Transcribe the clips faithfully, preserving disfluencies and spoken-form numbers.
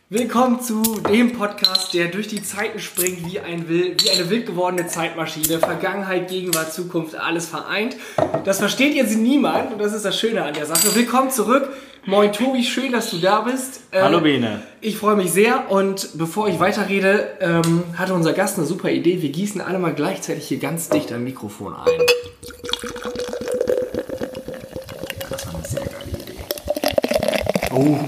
Willkommen zu dem Podcast, der durch die Zeiten springt wie, ein wild, wie eine wild gewordene Zeitmaschine. Vergangenheit, Gegenwart, Zukunft, alles vereint. Das versteht jetzt niemand und das ist das Schöne an der Sache. Willkommen zurück. Moin Tobi, schön, dass du da bist. Äh, Hallo Bene. Ich freue mich sehr und bevor ich weiterrede, ähm, hatte unser Gast eine super Idee. Wir gießen alle mal gleichzeitig hier ganz dicht am Mikrofon ein. Das war eine sehr geile Idee. Oh.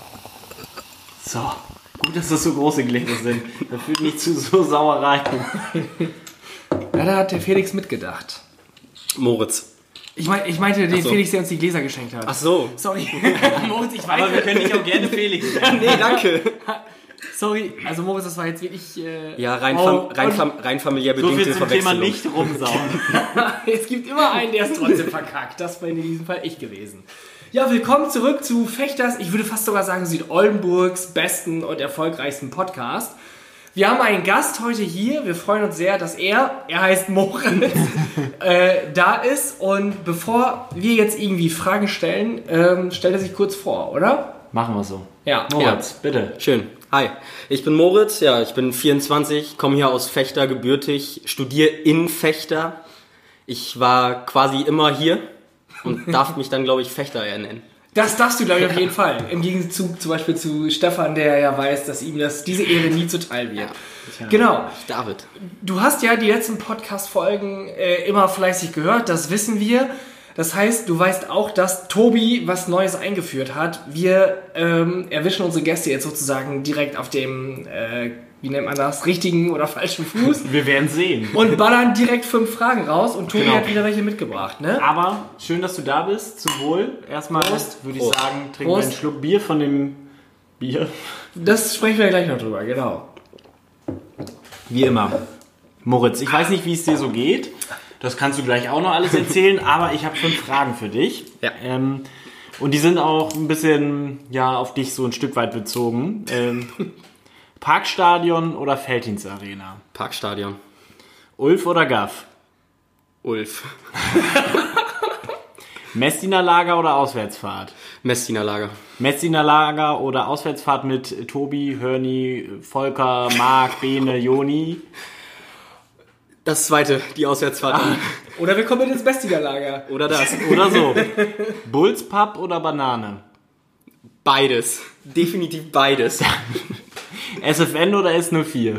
So, gut, dass das so große Gläser sind. Da fühlt nicht zu so sauer rein. Ja, da hat der Felix mitgedacht. Moritz. Ich, mein, ich meinte den so. Felix, der uns die Gläser geschenkt hat. Ach so. Sorry. Moritz, ich weiß. Aber wir können dich auch gerne Felix nennen. Nee, danke. Sorry, also Moritz, das war jetzt wirklich... Äh, ja, rein, oh, fam rein, fam rein familiär so bedingte viel zum Thema Verwechslung. nicht rumsauen. Es gibt immer einen, der es trotzdem verkackt. Das war in diesem Fall ich gewesen. Ja, willkommen zurück zu Fechters, ich würde fast sogar sagen Südoldenburgs besten und erfolgreichsten Podcast. Wir haben einen Gast heute hier. Wir freuen uns sehr, dass er, er heißt Moritz, äh, da ist. Und bevor wir jetzt irgendwie Fragen stellen, ähm, stellt er sich kurz vor, oder? Machen wir so. Ja. Moritz, Ja. bitte. Schön. Hi, ich bin Moritz, ja, ich bin vierundzwanzig, komme hier aus Fechter gebürtig, studiere in Fechter. Ich war quasi immer hier und darf mich dann, glaube ich, Fechter eher nennen. Das darfst du, glaube ich, auf jeden Fall. Im Gegenzug zum Beispiel zu Stefan, der ja weiß, dass ihm das, diese Ehre nie zuteil wird. Ja. Genau. David. Du hast ja die letzten Podcast-Folgen äh, immer fleißig gehört, das wissen wir. Das heißt, du weißt auch, dass Tobi was Neues eingeführt hat. Wir ähm, erwischen unsere Gäste jetzt sozusagen direkt auf dem, äh, wie nennt man das, richtigen oder falschen Fuß. Wir werden sehen. Und ballern direkt fünf Fragen raus und Tobi Genau. hat wieder welche mitgebracht, ne? Aber schön, dass du da bist. Zum Wohl. Erstmal Prost. würde ich Prost. sagen, trinken Prost. wir einen Schluck Bier von dem Bier. Das sprechen wir gleich noch drüber, genau. Wie immer. Moritz, ich weiß nicht, wie es dir so geht. Das kannst du gleich auch noch alles erzählen, aber ich habe fünf Fragen für dich. Ja. Ähm, und die sind auch ein bisschen ja, auf dich so ein Stück weit bezogen. Ähm, Parkstadion oder Felddienstarena? Parkstadion. Ulf oder Gaff? Ulf. Messdiener Lager oder Auswärtsfahrt? Messdiener Lager. Messdiener Lager oder Auswärtsfahrt mit Tobi, Hörni, Volker, Marc, Bene, Joni? Das zweite, die Auswärtsfahrt. Ah. Oder wir kommen mit ins Bestigerlager. Oder das. Oder so. Bullspub oder Banane? Beides. Definitiv beides. S F N oder S null vier?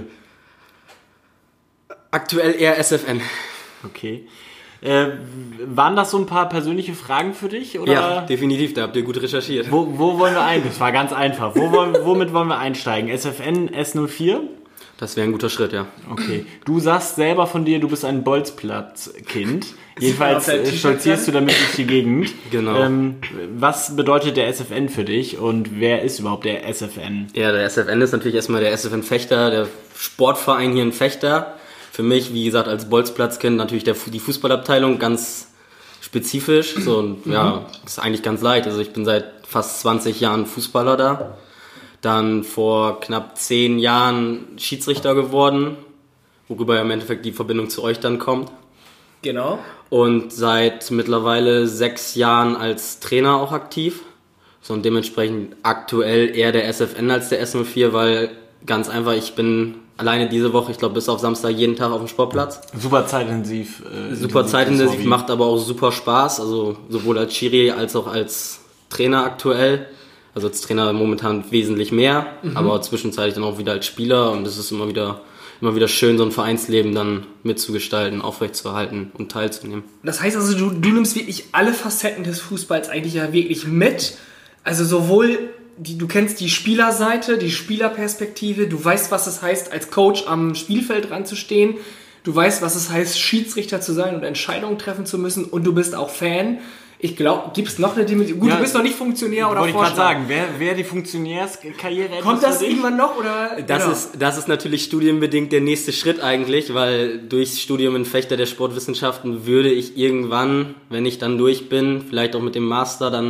Aktuell eher S F N. Okay. Äh, waren das so ein paar persönliche Fragen für dich? Oder? Ja, definitiv, da habt ihr gut recherchiert. Wo, wo wollen wir ein? Das war ganz einfach. Wo wollen, womit wollen wir einsteigen? S F N, S null vier? Das wäre ein guter Schritt, ja. Okay. Du sagst selber von dir, du bist ein Bolzplatz-Kind. Jedenfalls auf deinem äh, T-Shirt stolzierst du damit durch die Gegend. Genau. Ähm, was bedeutet der S F N für dich und wer ist überhaupt der S F N? Ja, der S F N ist natürlich erstmal der S F N Fechter, der Sportverein hier in Fechter. Für mich, wie gesagt, als Bolzplatzkind natürlich der, die Fußballabteilung ganz spezifisch. So, und, ja, ist eigentlich ganz leicht. Also ich bin seit fast zwanzig Jahren Fußballer da. Dann vor knapp zehn Jahren Schiedsrichter geworden, worüber ja im Endeffekt die Verbindung zu euch dann kommt. Genau. Und seit mittlerweile sechs Jahren als Trainer auch aktiv. So, und dementsprechend aktuell eher der S F N als der S null vier, weil ganz einfach, ich bin alleine diese Woche, ich glaube bis auf Samstag jeden Tag auf dem Sportplatz. Super zeitintensiv. Äh, Super zeitintensiv, Hobby. macht aber auch super Spaß, also sowohl als Schiri als auch als Trainer aktuell. Also als Trainer momentan wesentlich mehr, mhm. aber zwischenzeitlich dann auch wieder als Spieler und es ist immer wieder, immer wieder schön, so ein Vereinsleben dann mitzugestalten, aufrechtzuerhalten und teilzunehmen. Das heißt also, du, du nimmst wirklich alle Facetten des Fußballs eigentlich ja wirklich mit. Also sowohl, die, du kennst die Spielerseite, die Spielerperspektive, du weißt, was es heißt, als Coach am Spielfeld ranzustehen, du weißt, was es heißt, Schiedsrichter zu sein und Entscheidungen treffen zu müssen und du bist auch Fan. Ich glaube, gibt es noch eine Dimension? Gut, Ja, du bist noch nicht Funktionär oder Wollte ich gerade Vorstand. sagen, wer, wer die Funktionärskarriere Kommt etwas das für dich? irgendwann noch? Oder? Das, Genau. ist, das ist natürlich studienbedingt der nächste Schritt eigentlich, weil durchs Studium in Fechter der Sportwissenschaften würde ich irgendwann, wenn ich dann durch bin, vielleicht auch mit dem Master, dann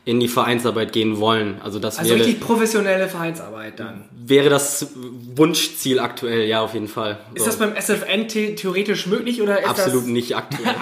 in die Vereinsarbeit gehen wollen. Also das Also wäre, richtig professionelle Vereinsarbeit dann. wäre das Wunschziel aktuell, ja, auf jeden Fall. Ist So. das beim S F N the- theoretisch möglich oder ist Absolut das... nicht aktuell.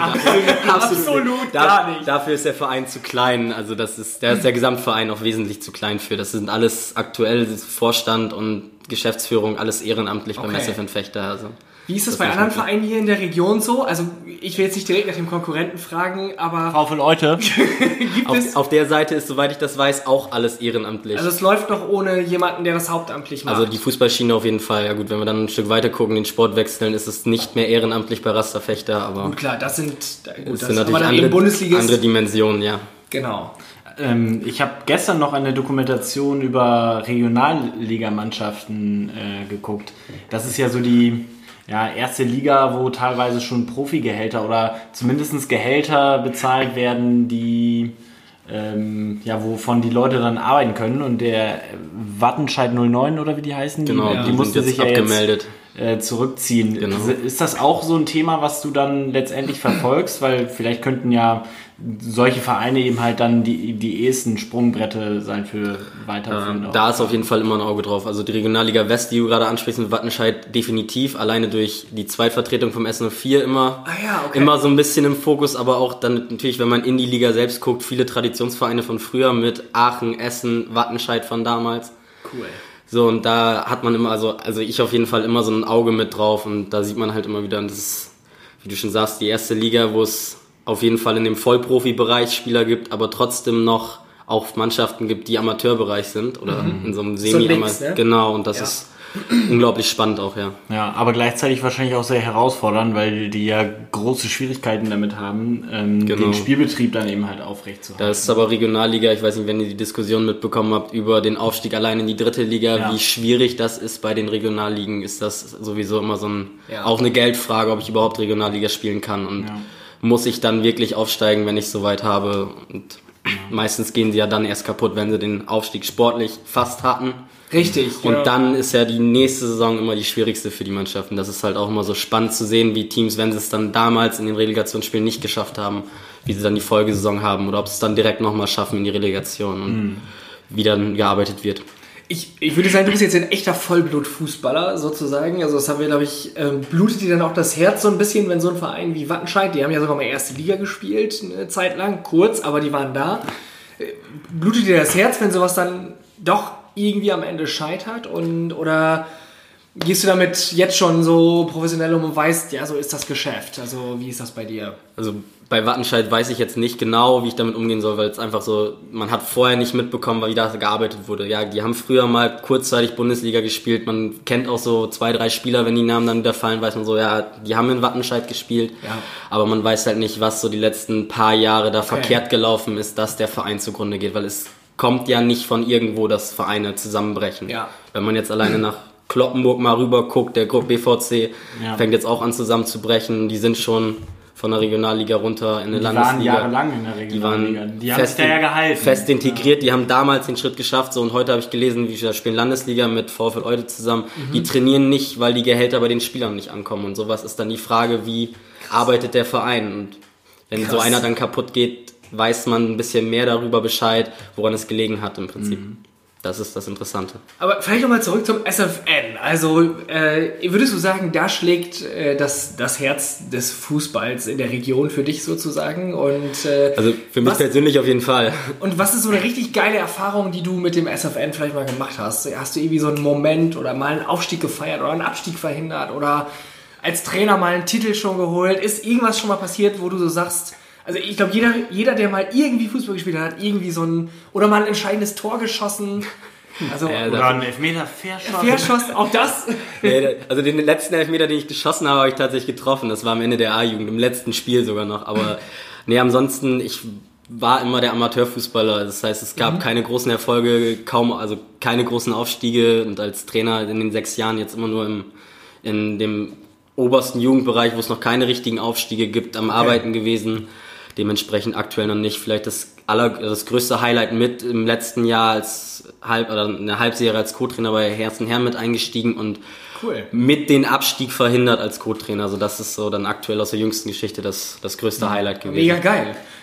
Absolut Da, gar nicht. Dafür ist der Verein zu klein. Also das ist, da ist der Gesamtverein auch wesentlich zu klein für. Das sind alles aktuell Vorstand und Geschäftsführung, alles ehrenamtlich beim Okay. S F N Fechter. Also. Wie ist das, Das bei ist anderen wirklich- Vereinen hier in der Region so? Also ich will jetzt nicht direkt nach dem Konkurrenten fragen, aber VfL Leute. gibt es... Auf, auf der Seite ist, soweit ich das weiß, auch alles ehrenamtlich. Also es läuft noch ohne jemanden, der das hauptamtlich macht. Also die Fußballschiene auf jeden Fall. Ja gut, wenn wir dann ein Stück weiter gucken, den Sport wechseln, ist es nicht mehr ehrenamtlich bei Rasterfechter, aber Gut, klar, das sind... Gut, das das sind aber natürlich dann eben andere, Bundesligist. andere Dimensionen, ja. Genau. Ähm, ich habe gestern noch eine Dokumentation über Regionalligamannschaften äh, geguckt. Das ist ja so die ja, erste Liga, wo teilweise schon Profigehälter oder zumindest Gehälter bezahlt werden, die ähm, ja, wovon die Leute dann arbeiten können. Und der Wattenscheid null neun oder wie die heißen, Genau, die, die die sind musste jetzt sich ja abgemeldet. jetzt äh, zurückziehen. Genau. Ist das auch so ein Thema, was du dann letztendlich verfolgst? Weil vielleicht könnten ja solche Vereine eben halt dann die, die ehesten Sprungbrette sein für weiterführende. Ähm, da ist auf jeden Fall immer ein Auge drauf. Also die Regionalliga West, die du gerade ansprichst mit Wattenscheid, definitiv. Alleine durch die Zweitvertretung vom S null vier immer, Ah ja, okay. immer so ein bisschen im Fokus. Aber auch dann natürlich, wenn man in die Liga selbst guckt, viele Traditionsvereine von früher mit Aachen, Essen, Wattenscheid von damals. Cool. So, und da hat man immer, also, also ich auf jeden Fall immer so ein Auge mit drauf. Und da sieht man halt immer wieder, und das ist, wie du schon sagst, die erste Liga, wo es auf jeden Fall in dem Vollprofi-Bereich Spieler gibt, aber trotzdem noch auch Mannschaften gibt, die Amateurbereich sind oder mhm. in so einem semi So links, ne? Genau, und das Ja. ist unglaublich spannend auch, ja. Ja, aber gleichzeitig wahrscheinlich auch sehr herausfordernd, weil die ja große Schwierigkeiten damit haben, ähm, Genau. den Spielbetrieb dann eben halt aufrechtzuerhalten. Da ist aber Regionalliga, ich weiß nicht, wenn ihr die Diskussion mitbekommen habt über den Aufstieg allein in die dritte Liga, Ja. wie schwierig das ist bei den Regionalligen, ist das sowieso immer so ein, Ja. auch eine Geldfrage, ob ich überhaupt Regionalliga spielen kann und Ja. muss ich dann wirklich aufsteigen, wenn ich es soweit habe. Und meistens gehen sie ja dann erst kaputt, wenn sie den Aufstieg sportlich fast hatten. Richtig. Und ja. dann ist ja die nächste Saison immer die schwierigste für die Mannschaften. Das ist halt auch immer so spannend zu sehen, wie Teams, wenn sie es dann damals in den Relegationsspielen nicht geschafft haben, wie sie dann die Folgesaison haben oder ob sie es dann direkt nochmal schaffen in die Relegation und Mhm. wie dann gearbeitet wird. Ich, ich würde sagen, du bist jetzt ein echter Vollblut-Fußballer sozusagen. Also das haben wir, glaube ich, ähm, blutet dir dann auch das Herz so ein bisschen, wenn so ein Verein wie Wattenscheid, die haben ja sogar mal erste Liga gespielt, eine Zeit lang, kurz, aber die waren da. Äh, Blutet dir das Herz, wenn sowas dann doch irgendwie am Ende scheitert? Und oder gehst du damit jetzt schon so professionell um und weißt, ja, so ist das Geschäft? Also wie ist das bei dir? Also bei Wattenscheid weiß ich jetzt nicht genau, wie ich damit umgehen soll, weil es einfach so, man hat vorher nicht mitbekommen, wie da gearbeitet wurde. Ja, die haben früher mal kurzzeitig Bundesliga gespielt, man kennt auch so zwei, drei Spieler, wenn die Namen dann wieder fallen, weiß man so, ja, die haben in Wattenscheid gespielt, Ja. aber man weiß halt nicht, was so die letzten paar Jahre da verkehrt gelaufen ist, dass der Verein zugrunde geht, weil es kommt ja nicht von irgendwo, dass Vereine zusammenbrechen. Ja. Wenn man jetzt alleine nach Cloppenburg mal rüber guckt, der B V C Ja. fängt jetzt auch an zusammenzubrechen, die sind schon von der Regionalliga runter in eine Die waren Landesliga. jahrelang in der Die waren Regionalliga. Die haben fest, sich da ja gehalten. fest integriert, die haben damals den Schritt geschafft, so, und heute habe ich gelesen, wie sie da spielen Landesliga mit VfL Eude zusammen. Mhm. Die trainieren nicht, weil die Gehälter bei den Spielern nicht ankommen und sowas ist dann die Frage, wie arbeitet der Verein, und wenn Krass. so einer dann kaputt geht, weiß man ein bisschen mehr darüber Bescheid, woran es gelegen hat im Prinzip. Mhm. Das ist das Interessante. Aber vielleicht nochmal zurück zum S F N. Also äh, würdest du sagen, da schlägt äh, das, das Herz des Fußballs in der Region für dich sozusagen? Und, äh, Also für mich was, persönlich auf jeden Fall. und was ist so eine richtig geile Erfahrung, die du mit dem S F N vielleicht mal gemacht hast? Hast du irgendwie so einen Moment oder mal einen Aufstieg gefeiert oder einen Abstieg verhindert oder als Trainer mal einen Titel schon geholt? Ist irgendwas schon mal passiert, wo du so sagst, also ich glaube, jeder, jeder, der mal irgendwie Fußball gespielt hat, hat irgendwie so ein, oder mal ein entscheidendes Tor geschossen. Also, Ja, Oder ein Elfmeter verschossen. Verschossen, auch das. Nee, also den letzten Elfmeter, den ich geschossen habe, habe ich tatsächlich getroffen. Das war am Ende der A-Jugend, im letzten Spiel sogar noch. Aber nee, ansonsten, ich war immer der Amateurfußballer. Das heißt, es gab mhm. keine großen Erfolge, kaum, also keine großen Aufstiege. Und als Trainer in den sechs Jahren jetzt immer nur im, in dem obersten Jugendbereich, wo es noch keine richtigen Aufstiege gibt, am Arbeiten okay. gewesen. Dementsprechend aktuell noch nicht. Vielleicht das aller, das größte Highlight mit im letzten Jahr als Halb, oder eine Halbserie als Co-Trainer bei Herzen Herren mit eingestiegen und cool. mit den Abstieg verhindert als Co-Trainer. Also das ist so dann aktuell aus der jüngsten Geschichte das, das größte Highlight gewesen. Mega geil.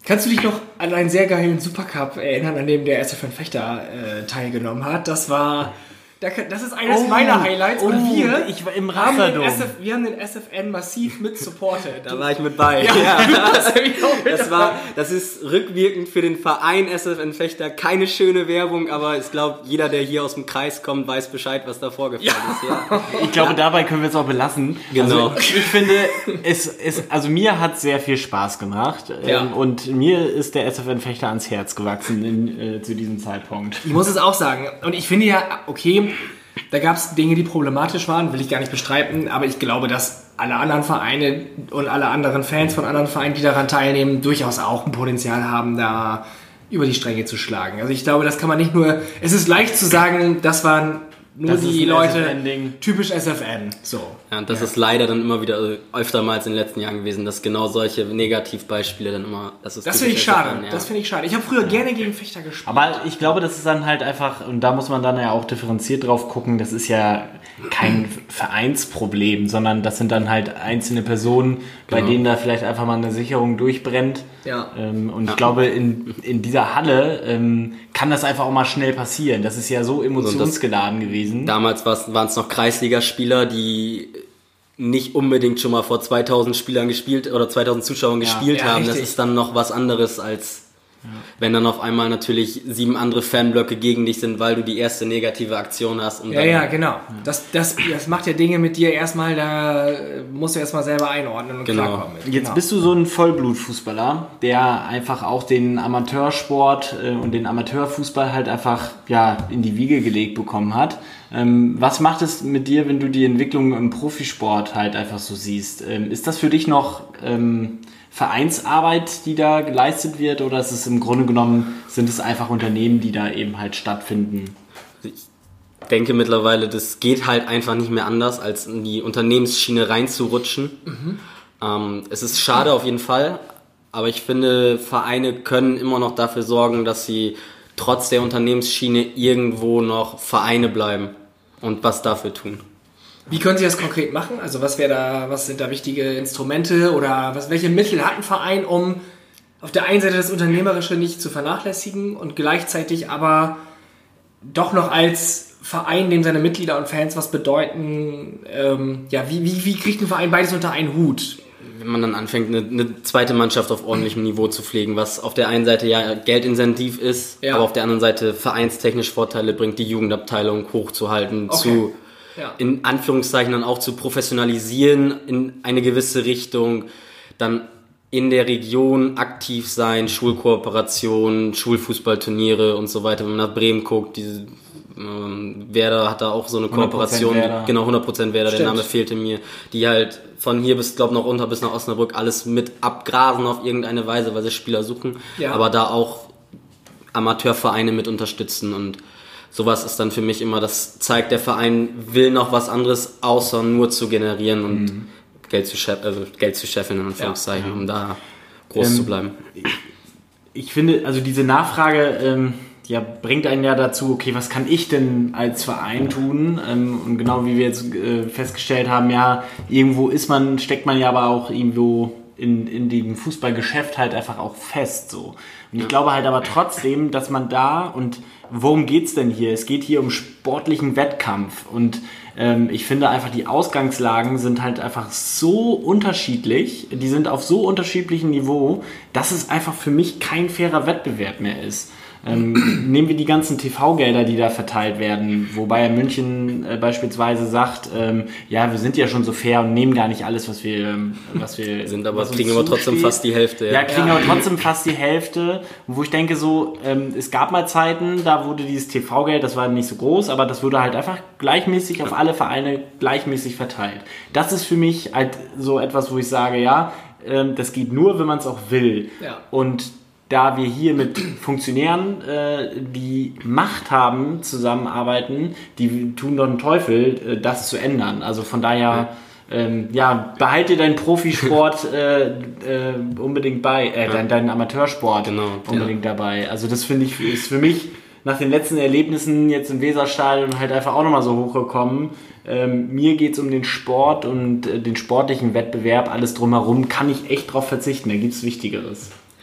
Kannst du dich noch an einen sehr geilen Supercup erinnern, an dem der S F N Fechter äh, teilgenommen hat? Das war... Das ist eines oh, meiner Highlights. Oh, und wir, ich war im haben den Rasserdom. S F, wir haben den S F N massiv mit supportet. Da war ich mit bei. Ja, Ja. du warst nämlich auch mit Das, war, das ist rückwirkend für den Verein S F N Fechter keine schöne Werbung, aber ich glaube, jeder, der hier aus dem Kreis kommt, weiß Bescheid, was da vorgefallen ist. Ja. Ich glaube, dabei können wir es auch belassen. Genau. Also, ich finde, es, es, also mir hat sehr viel Spaß gemacht. Ja. Ähm, und mir ist der S F N Fechter ans Herz gewachsen in, äh, zu diesem Zeitpunkt. Ich muss es auch sagen. Und ich finde ja, okay, da gab es Dinge, die problematisch waren, will ich gar nicht bestreiten, aber ich glaube, dass alle anderen Vereine und alle anderen Fans von anderen Vereinen, die daran teilnehmen, durchaus auch ein Potenzial haben, da über die Stränge zu schlagen. Also ich glaube, das kann man nicht nur... Es ist leicht zu sagen, das waren nur Das ist die ein Leute... S F N-Ding. Typisch S F N. So. Ja, und das ist leider dann immer wieder äh, öftermals in den letzten Jahren gewesen, dass genau solche Negativbeispiele dann immer... Das, ist Das finde ich typisch schade. S F N, ja. Das finde ich schade. Ich habe früher gerne gegen Fechter gespielt. Aber ich glaube, das ist dann halt einfach, und da muss man dann ja auch differenziert drauf gucken, das ist ja kein Vereinsproblem, sondern das sind dann halt einzelne Personen, bei Genau. denen da vielleicht einfach mal eine Sicherung durchbrennt. Ja. Ähm, und ich glaube, in, in dieser Halle ähm, kann das einfach auch mal schnell passieren. Das ist ja so emotionsgeladen gewesen. Damals waren es noch Kreisligaspieler, die nicht unbedingt schon mal vor zweitausend Spielern gespielt oder zweitausend Zuschauern gespielt ja, haben. Das richtig. ist dann noch was anderes als wenn dann auf einmal natürlich sieben andere Fanblöcke gegen dich sind, weil du die erste negative Aktion hast. Und Ja, dann, ja, genau. Das, das, das macht ja Dinge mit dir erstmal, da musst du erstmal selber einordnen und Genau. klarkommen. Mit. Jetzt Genau. bist du so ein Vollblutfußballer, der einfach auch den Amateursport äh, und den Amateurfußball halt einfach ja, in die Wiege gelegt bekommen hat. Ähm, was macht es mit dir, wenn du die Entwicklung im Profisport halt einfach so siehst? Ähm, ist das für dich noch ähm, Vereinsarbeit, die da geleistet wird, oder ist es im Grunde genommen, sind es einfach Unternehmen, die da eben halt stattfinden? Ich denke mittlerweile, das geht halt einfach nicht mehr anders, als in die Unternehmensschiene reinzurutschen. Mhm. Ähm, es ist schade auf jeden Fall, aber ich finde, Vereine können immer noch dafür sorgen, dass sie trotz der Unternehmensschiene irgendwo noch Vereine bleiben und was dafür tun. Wie können Sie das konkret machen? Also was wäre da, was sind da wichtige Instrumente oder was, welche Mittel hat ein Verein, um auf der einen Seite das Unternehmerische nicht zu vernachlässigen und gleichzeitig aber doch noch als Verein, dem seine Mitglieder und Fans was bedeuten, ähm, ja, wie, wie, wie kriegt ein Verein beides unter einen Hut? Wenn man dann anfängt, eine, eine zweite Mannschaft auf ordentlichem Niveau zu pflegen, was auf der einen Seite ja Geldincentiv ist, Ja. aber auf der anderen Seite vereinstechnisch Vorteile bringt, die Jugendabteilung hochzuhalten, Okay. zu Ja. in Anführungszeichen dann auch zu professionalisieren in eine gewisse Richtung, dann in der Region aktiv sein, Schulkooperationen, Schulfußballturniere und so weiter. Wenn man nach Bremen guckt, diese, ähm, Werder hat da auch so eine hundert Prozent Kooperation, Werder. genau hundert Prozent Werder, Stimmt. der Name fehlte mir, die halt von hier bis, glaube noch runter bis nach Osnabrück alles mit abgrasen auf irgendeine Weise, weil sie Spieler suchen, Ja. aber da auch Amateurvereine mit unterstützen und sowas ist dann für mich immer, das zeigt, der Verein will noch was anderes, außer nur zu generieren und Mhm. Geld zu scheffeln, also Geld zu scheffeln, in Anführungszeichen, um da groß Ähm, zu bleiben. Ich finde, also diese Nachfrage ähm, ja, bringt einen ja dazu, okay, was kann ich denn als Verein tun? Ähm, und genau wie wir jetzt äh, festgestellt haben, ja, irgendwo ist man, steckt man ja aber auch irgendwo in, in dem Fußballgeschäft halt einfach auch fest. So. Und ich glaube halt aber trotzdem, dass man da, und worum geht's denn hier? Es geht hier um sportlichen Wettkampf und ähm, ich finde einfach, die Ausgangslagen sind halt einfach so unterschiedlich, die sind auf so unterschiedlichem Niveau, dass es einfach für mich kein fairer Wettbewerb mehr ist. Ähm, nehmen wir die ganzen T V-Gelder, die da verteilt werden, wo Bayern München äh, beispielsweise sagt, ähm, ja, wir sind ja schon so fair und nehmen gar nicht alles, was wir, ähm, was wir Sind aber, was uns kriegen aber trotzdem zusteht. fast die Hälfte. Ja, kriegen aber trotzdem fast die Hälfte. Wo ich denke so, ähm, es gab mal Zeiten, da wurde dieses T V-Geld, das war nicht so groß, aber das wurde halt einfach gleichmäßig auf alle Vereine gleichmäßig verteilt. Das ist für mich halt so etwas, wo ich sage, ja, ähm, das geht nur, wenn man es auch will. Ja. Und da wir hier mit Funktionären, äh, die Macht haben, zusammenarbeiten, die tun doch einen Teufel, äh, das zu ändern. Also von daher, ähm, ja, behalte deinen Profisport äh, äh, unbedingt bei, äh, deinen, deinen Amateursport Genau, unbedingt dabei. Also das finde ich, ist für mich nach den letzten Erlebnissen jetzt im Weserstadion halt einfach auch nochmal so hochgekommen. Ähm, mir geht es um den Sport und äh, den sportlichen Wettbewerb, alles drumherum kann ich echt drauf verzichten, da gibt es Wichtigeres.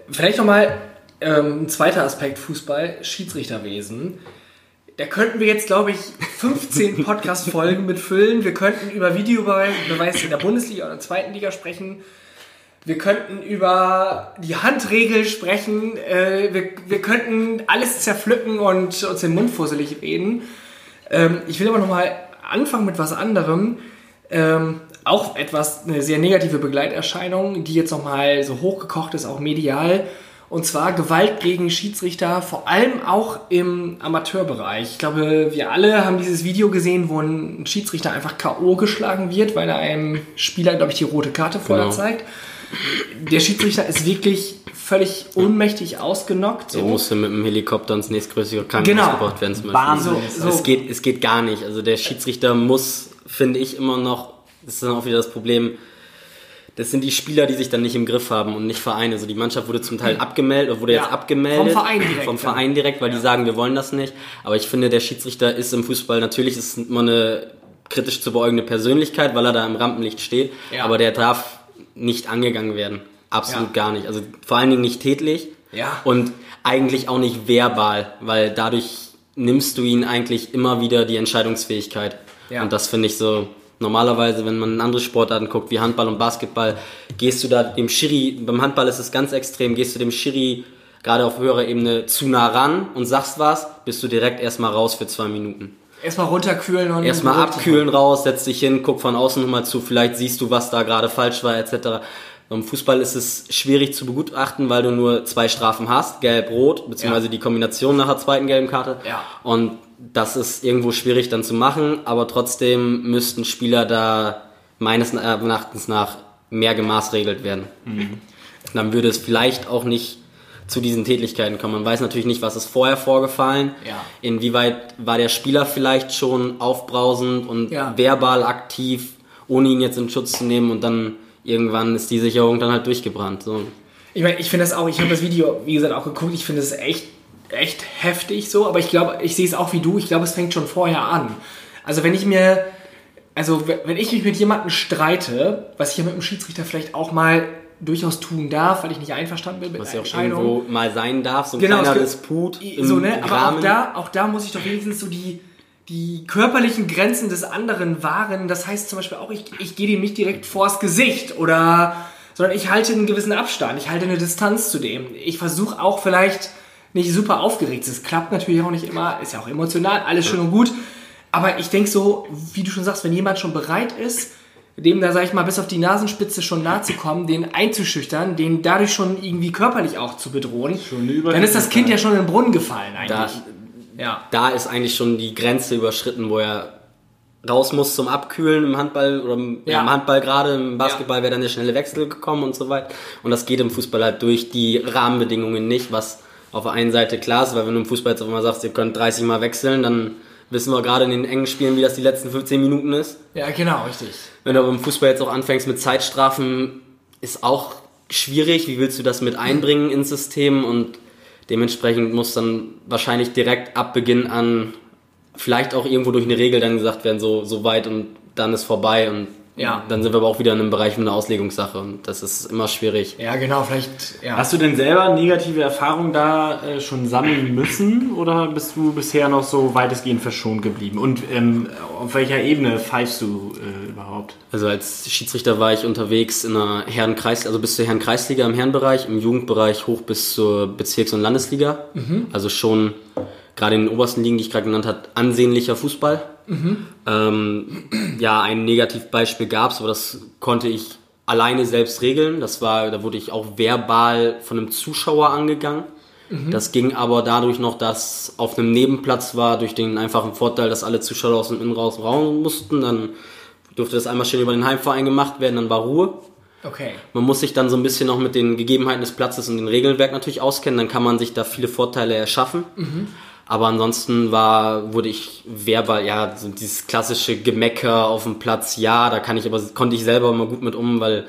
vielleicht nochmal ähm, ein zweiter Aspekt Fußball, Schiedsrichterwesen. Da könnten wir jetzt, glaube ich, fünfzehn Podcast-Folgen mitfüllen. Wir könnten über Videobeweis in der Bundesliga oder in der zweiten Liga sprechen. Wir könnten über die Handregel sprechen. Äh, wir, wir könnten alles zerpflücken und uns den Mund fusselig reden. Ähm, ich will aber nochmal anfangen mit was anderem. Ähm, auch etwas, eine sehr negative Begleiterscheinung, die jetzt nochmal so hochgekocht ist, auch medial. Und zwar Gewalt gegen Schiedsrichter, vor allem auch im Amateurbereich. Ich glaube, wir alle haben dieses Video gesehen, wo ein Schiedsrichter einfach K O geschlagen wird, weil er einem Spieler, glaube ich, die rote Karte vorher Genau. zeigt. Der Schiedsrichter ist wirklich völlig ohnmächtig ausgenockt. So. Der musste mit dem Helikopter ins nächstgrößere Krankenhaus Genau. gebracht werden zum Wahnsinn. Beispiel. So, so. Es, geht, es geht gar nicht. Also der Schiedsrichter muss, finde ich, immer noch, das ist dann auch wieder das Problem, das sind die Spieler, die sich dann nicht im Griff haben und nicht Vereine. Also die Mannschaft wurde zum Teil abgemeldet, oder wurde Ja, jetzt abgemeldet. vom Verein direkt, Vom ja. Verein direkt, weil die sagen, wir wollen das nicht. Aber ich finde, der Schiedsrichter ist im Fußball, natürlich ist es immer eine kritisch zu beäugende Persönlichkeit, weil er da im Rampenlicht steht. Ja. Aber der darf nicht angegangen werden. Absolut Ja. gar nicht. Also vor allen Dingen nicht tätlich. Ja. Und eigentlich auch nicht verbal, weil dadurch nimmst du ihnen eigentlich immer wieder die Entscheidungsfähigkeit. Ja. Und das finde ich so, normalerweise, wenn man in andere Sportarten guckt, wie Handball und Basketball, gehst du da dem Schiri, beim Handball ist es ganz extrem, gehst du dem Schiri gerade auf höherer Ebene zu nah ran und sagst was, bist du direkt erstmal raus für zwei Minuten. Erstmal runterkühlen und... Erstmal abkühlen raus, setz dich hin, guck von außen nochmal zu, vielleicht siehst du, was da gerade falsch war, et cetera. Beim Fußball ist es schwierig zu begutachten, weil du nur zwei Strafen hast, gelb-rot, beziehungsweise Ja. die Kombination nach der zweiten gelben Karte. Ja. Und das ist irgendwo schwierig dann zu machen, aber trotzdem müssten Spieler da meines Erachtens nach mehr gemaßregelt werden. Mhm. Dann würde es vielleicht auch nicht zu diesen Tätlichkeiten kommen. Man weiß natürlich nicht, was ist vorher vorgefallen, Ja. inwieweit war der Spieler vielleicht schon aufbrausend und Ja. verbal aktiv, ohne ihn jetzt in Schutz zu nehmen, und dann irgendwann ist die Sicherung dann halt durchgebrannt. So. Ich meine, ich finde das auch, ich habe das Video, wie gesagt, auch geguckt, ich finde es echt, echt heftig so, aber ich glaube, ich sehe es auch wie du, ich glaube, es fängt schon vorher an. Also wenn ich mir, also wenn ich mich mit jemandem streite, was ich ja mit dem Schiedsrichter vielleicht auch mal durchaus tun darf, weil ich nicht einverstanden bin mit Was einer ja auch Entscheidung. irgendwo mal sein darf, so ein Genau, kleiner es gibt- Disput im So, ne? Aber Rahmen. auch da, auch da muss ich doch wenigstens so die, die körperlichen Grenzen des anderen wahren. Das heißt zum Beispiel auch, ich, ich gehe dem nicht direkt vors Gesicht oder, sondern ich halte einen gewissen Abstand, ich halte eine Distanz zu dem. Ich versuche auch vielleicht nicht super aufgeregt. Das klappt natürlich auch nicht immer, ist ja auch emotional, alles schön und gut. Aber ich denke so, wie du schon sagst, wenn jemand schon bereit ist, dem da, sag ich mal, bis auf die Nasenspitze schon nahe zu kommen, den einzuschüchtern, den dadurch schon irgendwie körperlich auch zu bedrohen, dann ist das Kind ja schon in den Brunnen gefallen eigentlich. Da, ja. da ist eigentlich schon die Grenze überschritten, wo er raus muss zum Abkühlen im Handball oder im, Ja. ja. im Handball gerade, im Basketball wäre dann der schnelle Wechsel gekommen und so weiter. Und das geht im Fußball halt durch die Rahmenbedingungen nicht, was auf der einen Seite klar ist, weil wenn du im Fußball jetzt auf einmal sagst, ihr könnt dreißig Mal wechseln, dann wissen wir gerade in den engen Spielen, wie das die letzten fünfzehn Minuten ist. Ja, genau, richtig. Wenn du aber im Fußball jetzt auch anfängst mit Zeitstrafen, ist auch schwierig. Wie willst du das mit einbringen ins System? Und dementsprechend muss dann wahrscheinlich direkt ab Beginn an vielleicht auch irgendwo durch eine Regel dann gesagt werden, so, so weit und dann ist vorbei. Und Ja. dann sind wir aber auch wieder in einem Bereich mit einer Auslegungssache. Und das ist immer schwierig. Ja, genau, vielleicht, ja. Hast du denn selber negative Erfahrungen da äh, schon sammeln müssen oder bist du bisher noch so weitestgehend verschont geblieben? Und ähm, auf welcher Ebene pfeifst du äh, überhaupt? Also als Schiedsrichter war ich unterwegs in einer Herrenkreis, also bis zur Herrenkreisliga im Herrenbereich, im Jugendbereich hoch bis zur Bezirks- und Landesliga. Mhm. Also schon gerade in den obersten Ligen, die ich gerade genannt habe, ansehnlicher Fußball. Mhm. Ähm, ja, ein Negativbeispiel gab es, aber das konnte ich alleine selbst regeln. Das war, da wurde ich auch verbal von einem Zuschauer angegangen. Mhm. Das ging aber dadurch noch, dass auf einem Nebenplatz war, durch den einfachen Vorteil, dass alle Zuschauer aus dem Innenraum raus mussten. Dann durfte das einmal schön über den Heimverein gemacht werden, dann war Ruhe. Okay. Man muss sich dann so ein bisschen noch mit den Gegebenheiten des Platzes und dem Regelwerk natürlich auskennen, dann kann man sich da viele Vorteile erschaffen. Mhm. Aber ansonsten war, wurde ich verbal, ja, so dieses klassische Gemecker auf dem Platz, ja, da kann ich aber, konnte ich selber mal gut mit um, weil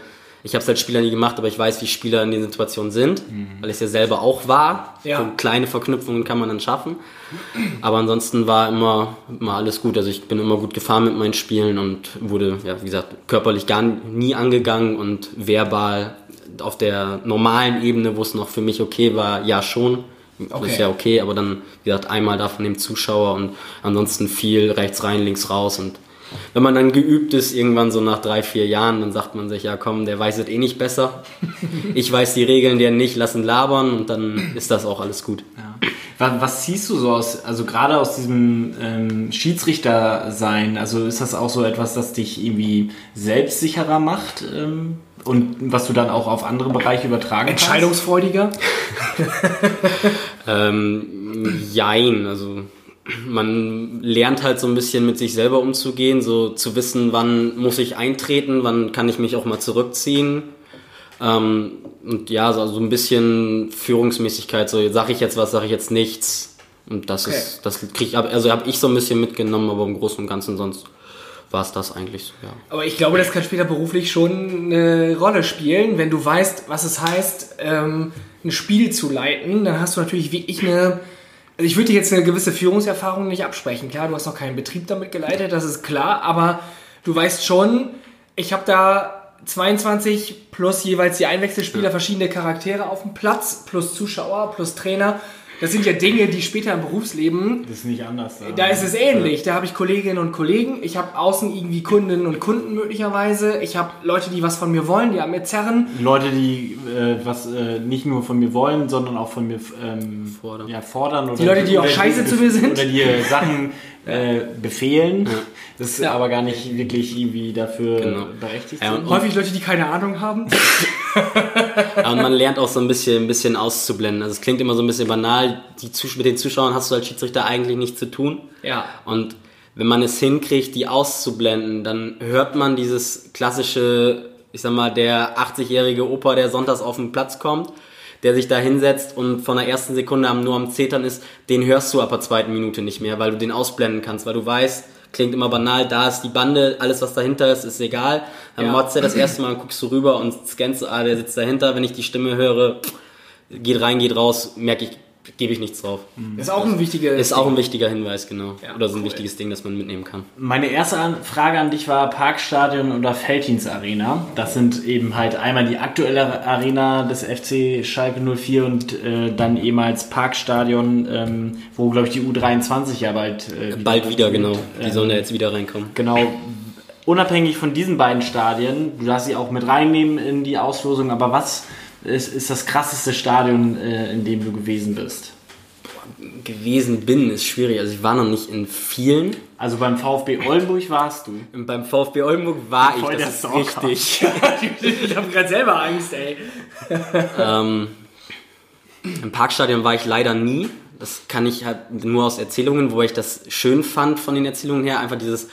ich habe es als Spieler nie gemacht, aber ich weiß, wie Spieler in den Situationen sind, mhm. weil ich es ja selber auch war. Ja. So kleine Verknüpfungen kann man dann schaffen. Aber ansonsten war immer, immer alles gut. Also ich bin immer gut gefahren mit meinen Spielen und wurde, ja, wie gesagt, körperlich gar nie angegangen und verbal auf der normalen Ebene, wo es noch für mich okay war, ja schon. Okay. Ist ja okay, aber dann, wie gesagt, einmal da von dem Zuschauer und ansonsten viel rechts rein, links raus. Und wenn man dann geübt ist, irgendwann so nach drei, vier Jahren, dann sagt man sich, ja komm, der weiß es eh nicht besser. Ich weiß die Regeln, der nicht, lassen labern und dann ist das auch alles gut. Ja. Was ziehst du so aus, also gerade aus diesem ähm, Schiedsrichter-Sein, also ist das auch so etwas, das dich irgendwie selbstsicherer macht ähm, und was du dann auch auf andere Bereiche übertragen kannst? Entscheidungsfreudiger? ähm, jein, also man lernt halt so ein bisschen mit sich selber umzugehen, so zu wissen, wann muss ich eintreten, wann kann ich mich auch mal zurückziehen. Ähm, und ja, so, so ein bisschen Führungsmäßigkeit, so sage ich jetzt was, sage ich jetzt nichts. Und das okay. ist, das krieg ich, also habe ich so ein bisschen mitgenommen, aber im Großen und Ganzen sonst war es das eigentlich so, ja. Aber ich glaube, das kann später beruflich schon eine Rolle spielen, wenn du weißt, was es heißt, ähm, ein Spiel zu leiten, dann hast du natürlich wirklich eine, also ich würde dir jetzt eine gewisse Führungserfahrung nicht absprechen. Klar, du hast noch keinen Betrieb damit geleitet, das ist klar, aber du weißt schon, ich habe da zweiundzwanzig plus jeweils die Einwechselspieler, verschiedene Charaktere auf dem Platz, plus Zuschauer, plus Trainer. Das sind ja Dinge, die später im Berufsleben... Das ist nicht anders. Da, da ist es ähnlich. Da habe ich Kolleginnen und Kollegen. Ich habe außen irgendwie Kundinnen und Kunden möglicherweise. Ich habe Leute, die was von mir wollen, die an mir zerren. Leute, die äh, was äh, nicht nur von mir wollen, sondern auch von mir ähm, fordern. Ja, fordern oder die Leute, die auch scheiße die, zu mir sind. Oder die Sachen äh, befehlen. Ja. Das ist ja. aber gar nicht wirklich irgendwie dafür genau. berechtigt ja, sind. Häufig Leute, die keine Ahnung haben. Aber man lernt auch so ein bisschen, ein bisschen auszublenden. Also es klingt immer so ein bisschen banal. Die Zus- mit den Zuschauern hast du als Schiedsrichter eigentlich nichts zu tun. Ja. Und wenn man es hinkriegt, die auszublenden, dann hört man dieses klassische, ich sag mal, der achtzigjährige Opa, der sonntags auf den Platz kommt, der sich da hinsetzt und von der ersten Sekunde am, nur am Zetern ist, den hörst du ab der zweiten Minute nicht mehr, weil du den ausblenden kannst, weil du weißt, klingt immer banal, da ist die Bande, alles was dahinter ist, ist egal. Dann ja. motzt er das erste Mal und guckst du rüber und scannst, ah, der sitzt dahinter, wenn ich die Stimme höre, geht rein, geht raus, merke ich, gebe ich nichts drauf. Ist auch ein wichtiger Ist auch ein wichtiger Hinweis, genau. Ja, oder so ein cool. wichtiges Ding, das man mitnehmen kann. Meine erste Frage an dich war Parkstadion oder Felddienstarena. Das sind eben halt einmal die aktuelle Arena des F C Schalke null vier und äh, dann ehemals Parkstadion, ähm, wo, glaube ich, die U dreiundzwanzig ja bald... Äh, wieder bald wieder, genau. Die ähm, sollen ja jetzt wieder reinkommen. Genau. Unabhängig von diesen beiden Stadien, du darfst sie auch mit reinnehmen in die Auslosung, aber was... ist, ist das krasseste Stadion, äh, in dem du gewesen bist? Gewesen bin, ist schwierig. Also ich war noch nicht in vielen. Also beim VfB Oldenburg warst du? Und beim VfB Oldenburg war ich, Voll das ist Stalker. Richtig. Ich habe gerade selber Angst, ey. ähm, Im Parkstadion war ich leider nie. Das kann ich halt nur aus Erzählungen, wo ich das schön fand von den Erzählungen her. Einfach dieses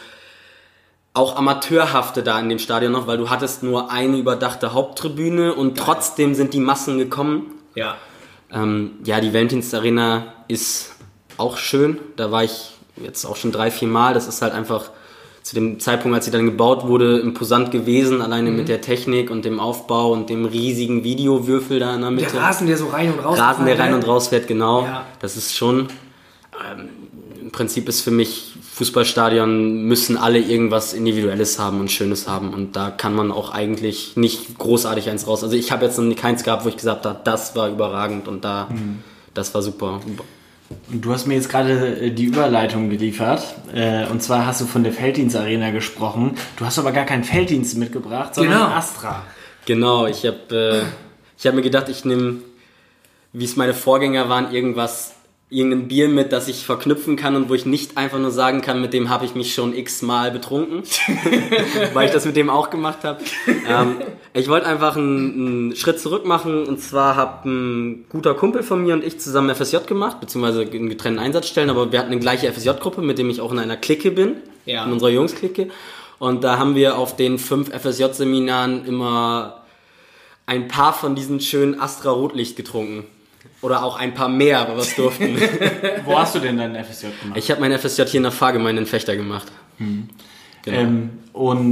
auch Amateurhafte da in dem Stadion noch, weil du hattest nur eine überdachte Haupttribüne und trotzdem sind die Massen gekommen. Ja. Ähm, ja, die Valentinstarena ist auch schön. Da war ich jetzt auch schon drei, vier Mal. Das ist halt einfach zu dem Zeitpunkt, als sie dann gebaut wurde, imposant gewesen. Alleine mhm. mit der Technik und dem Aufbau und dem riesigen Videowürfel da in der Mitte. Der Rasen, der so rein und raus fährt. Rasen, der rein und raus fährt, genau. Ja. Das ist schon... Ähm, im Prinzip ist für mich... Fußballstadion müssen alle irgendwas Individuelles haben und Schönes haben und da kann man auch eigentlich nicht großartig eins raus. Also ich habe jetzt noch keins gehabt, wo ich gesagt habe, das war überragend und da, mhm. das war super. Und du hast mir jetzt gerade die Überleitung geliefert und zwar hast du von der Felddienstarena gesprochen. Du hast aber gar keinen Felddienst mitgebracht, sondern genau. Astra. Genau, ich habe äh, ich hab mir gedacht, ich nehme, wie es meine Vorgänger waren, irgendwas irgendein Bier mit, das ich verknüpfen kann und wo ich nicht einfach nur sagen kann, mit dem habe ich mich schon x-mal betrunken, weil ich das mit dem auch gemacht habe. Ähm, ich wollte einfach einen, einen Schritt zurück machen und zwar hat ein guter Kumpel von mir und ich zusammen F S J gemacht, beziehungsweise in getrennten Einsatzstellen, aber wir hatten eine gleiche F S J-Gruppe, mit dem ich auch in einer Clique bin, ja. in unserer Jungs-Clique und da haben wir auf den fünf F S J-Seminaren immer ein paar von diesen schönen Astra Rotlicht getrunken. Oder auch ein paar mehr, aber was durften. Wo hast du denn deinen F S J gemacht? Ich habe meinen F S J hier in der Pfarrgemeinde in Fechter gemacht. Hm. Genau. Ähm, und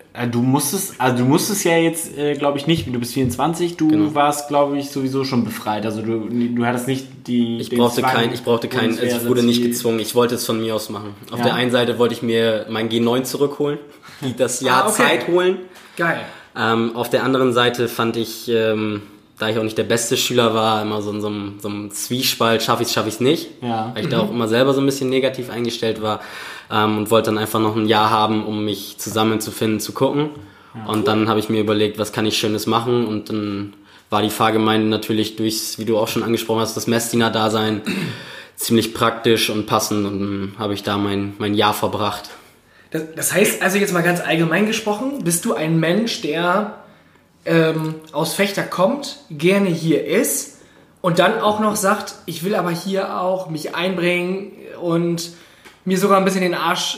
Du musstest, also du musstest ja jetzt, äh, glaube ich, nicht, du bist vierundzwanzig, du Genau. warst, glaube ich, sowieso schon befreit. Also du, du hattest nicht die. Ich den brauchte Zwang, keinen, ich brauchte keinen, also ich wurde nicht gezwungen, ich wollte es von mir aus machen. Auf Ja. der einen Seite wollte ich mir mein G neun zurückholen, die das Jahr Ah, okay. Zeit holen. Geil. Ähm, auf der anderen Seite fand ich, ähm, da ich auch nicht der beste Schüler war, immer so in so einem, so einem Zwiespalt, schaffe ich es, schaffe ich es nicht. Ja. Weil ich da auch immer selber so ein bisschen negativ eingestellt war ähm, und wollte dann einfach noch ein Jahr haben, um mich zusammenzufinden, zu gucken. Ja. Und dann habe ich mir überlegt, was kann ich Schönes machen, und dann war die Fahrgemeinde natürlich durchs, wie du auch schon angesprochen hast, das Messdiener-Dasein ziemlich praktisch und passend, und dann habe ich da mein, mein Jahr verbracht. Das, das heißt, also jetzt mal ganz allgemein gesprochen, bist du ein Mensch, der ähm, aus Vechta kommt, gerne hier ist und dann auch noch sagt, ich will aber hier auch mich einbringen und mir sogar ein bisschen den Arsch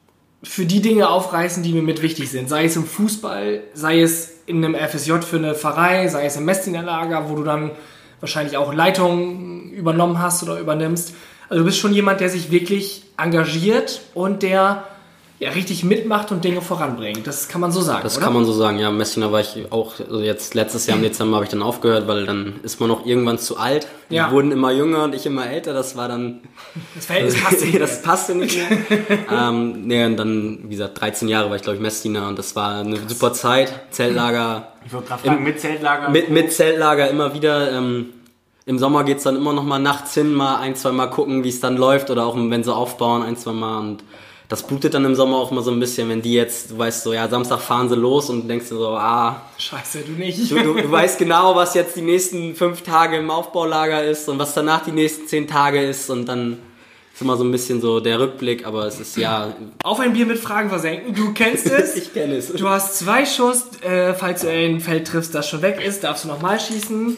für die Dinge aufreißen, die mir mit wichtig sind. Sei es im Fußball, sei es in einem F S J für eine Pfarrei, sei es im Messdienerlager, wo du dann wahrscheinlich auch Leitung übernommen hast oder übernimmst. Also du bist schon jemand, der sich wirklich engagiert und der ja richtig mitmacht und Dinge voranbringt. Das kann man so sagen, Das oder? kann man so sagen, ja. Messdiener war ich auch, also jetzt letztes Jahr im Dezember habe ich dann aufgehört, weil dann ist man noch irgendwann zu alt. Die Ja. wurden immer jünger und ich immer älter. Das war dann... Das Verhältnis passt nicht mehr. das passte nicht mehr. ähm, nee, und dann, wie gesagt, dreizehn Jahre war ich, glaube ich, Messdiener, und das war eine super Zeit. Zeltlager. Ich wollte gerade fragen, mit Zeltlager? Mit, mit Zeltlager immer wieder. Ähm, Im Sommer geht's dann immer noch mal nachts hin, mal ein, zwei Mal gucken, wie es dann läuft, oder auch wenn sie aufbauen, ein, zwei Mal, und das blutet dann im Sommer auch mal so ein bisschen, wenn die jetzt, du weißt so, ja, Samstag fahren sie los und denkst dir so, ah, Scheiße, du nicht. du, du, du weißt genau, was jetzt die nächsten fünf Tage im Aufbaulager ist und was danach die nächsten zehn Tage ist, und dann ist immer so ein bisschen so der Rückblick, aber es ist ja... Auf ein Bier mit Fragen versenken, du kennst es. Ich kenne es. Du hast zwei Schuss, äh, falls du ein Feld triffst, das schon weg ist, darfst du nochmal schießen.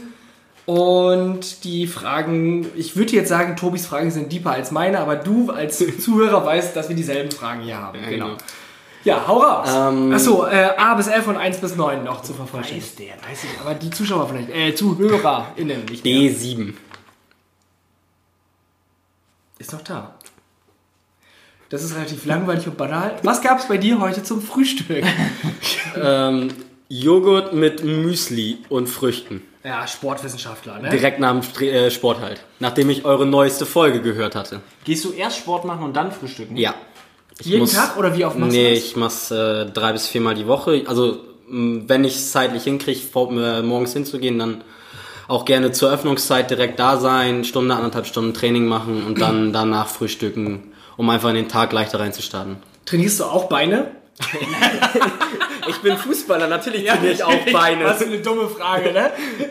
Und die Fragen, ich würde jetzt sagen, Tobis Fragen sind deeper als meine, aber du als Zuhörer weißt, dass wir dieselben Fragen hier haben. Ja, Genau. genau. Ja, hau raus. Ähm, Achso, äh, A bis F und eins bis neun noch zu Weiß vervollständigen. der, weiß ich. Aber die Zuschauer vielleicht, äh, ZuhörerInnen nicht mehr. D sieben. Ist noch da. Das ist relativ langweilig und banal. Was gab es bei dir heute zum Frühstück? ähm, Joghurt mit Müsli und Früchten. Ja, Sportwissenschaftler, ne? Direkt nach dem Stre- äh, Sport halt. Nachdem ich eure neueste Folge gehört hatte. Gehst du erst Sport machen und dann frühstücken? Ja. Ich Jeden muss- Tag oder wie oft machst Nee, du das? ich mach's äh, drei bis viermal die Woche. Also mh, wenn ich es zeitlich hinkriege, vor- äh, morgens hinzugehen, dann auch gerne zur Öffnungszeit direkt da sein, Stunde, anderthalb Stunden Training machen und dann danach frühstücken, um einfach in den Tag leichter reinzustarten. Trainierst du auch Beine? Ich bin Fußballer, natürlich trainiere ich auch Was Beine. für eine dumme Frage, ne?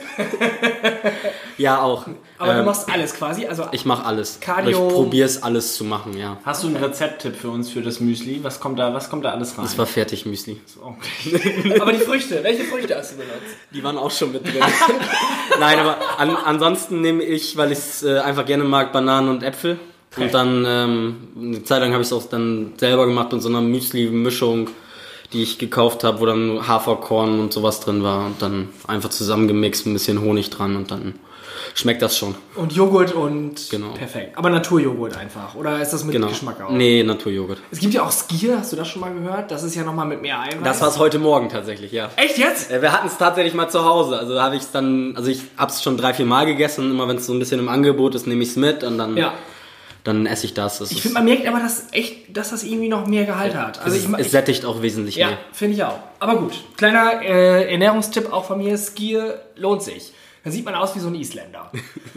Ja, auch. Aber du Ähm, machst alles quasi. Also Ich mache alles. Cardio- Ich probiere es alles zu machen, ja. Hast du einen Rezepttipp für uns für das Müsli? Was kommt da, was kommt da alles rein? Das war fertig, Müsli. Okay. aber die Früchte, welche Früchte hast du benutzt? Die waren auch schon mit drin. Nein, aber an, ansonsten nehme ich, weil ich es äh, einfach gerne mag, Bananen und Äpfel. Okay. Und dann, ähm, eine Zeit lang habe ich es auch dann selber gemacht mit so einer Müsli-Mischung, die ich gekauft habe, wo dann Haferkorn und sowas drin war. Und dann einfach zusammengemixt, ein bisschen Honig dran, und dann schmeckt das schon. Und Joghurt und Genau. perfekt. Aber Naturjoghurt einfach. Oder ist das mit Genau. Geschmack auch? Nee, Naturjoghurt. Es gibt ja auch Skier, hast du das schon mal gehört? Das ist ja nochmal mit mehr Eiweiß. Das war es heute Morgen tatsächlich, ja. Echt jetzt? Äh, Wir hatten es tatsächlich mal zu Hause. Also habe ich es dann, also ich habe es schon drei, vier Mal gegessen. Immer wenn es so ein bisschen im Angebot ist, nehme ich es mit, und dann, Ja. dann esse ich das. das Ich ist- finde, man merkt aber, dass echt, dass das irgendwie noch mehr Gehalt hat. Also es, ich, es ich sättigt auch wesentlich Ja, mehr. finde ich auch. Aber gut, kleiner äh, Ernährungstipp auch von mir, Skier lohnt sich. Da sieht man aus wie so ein Isländer.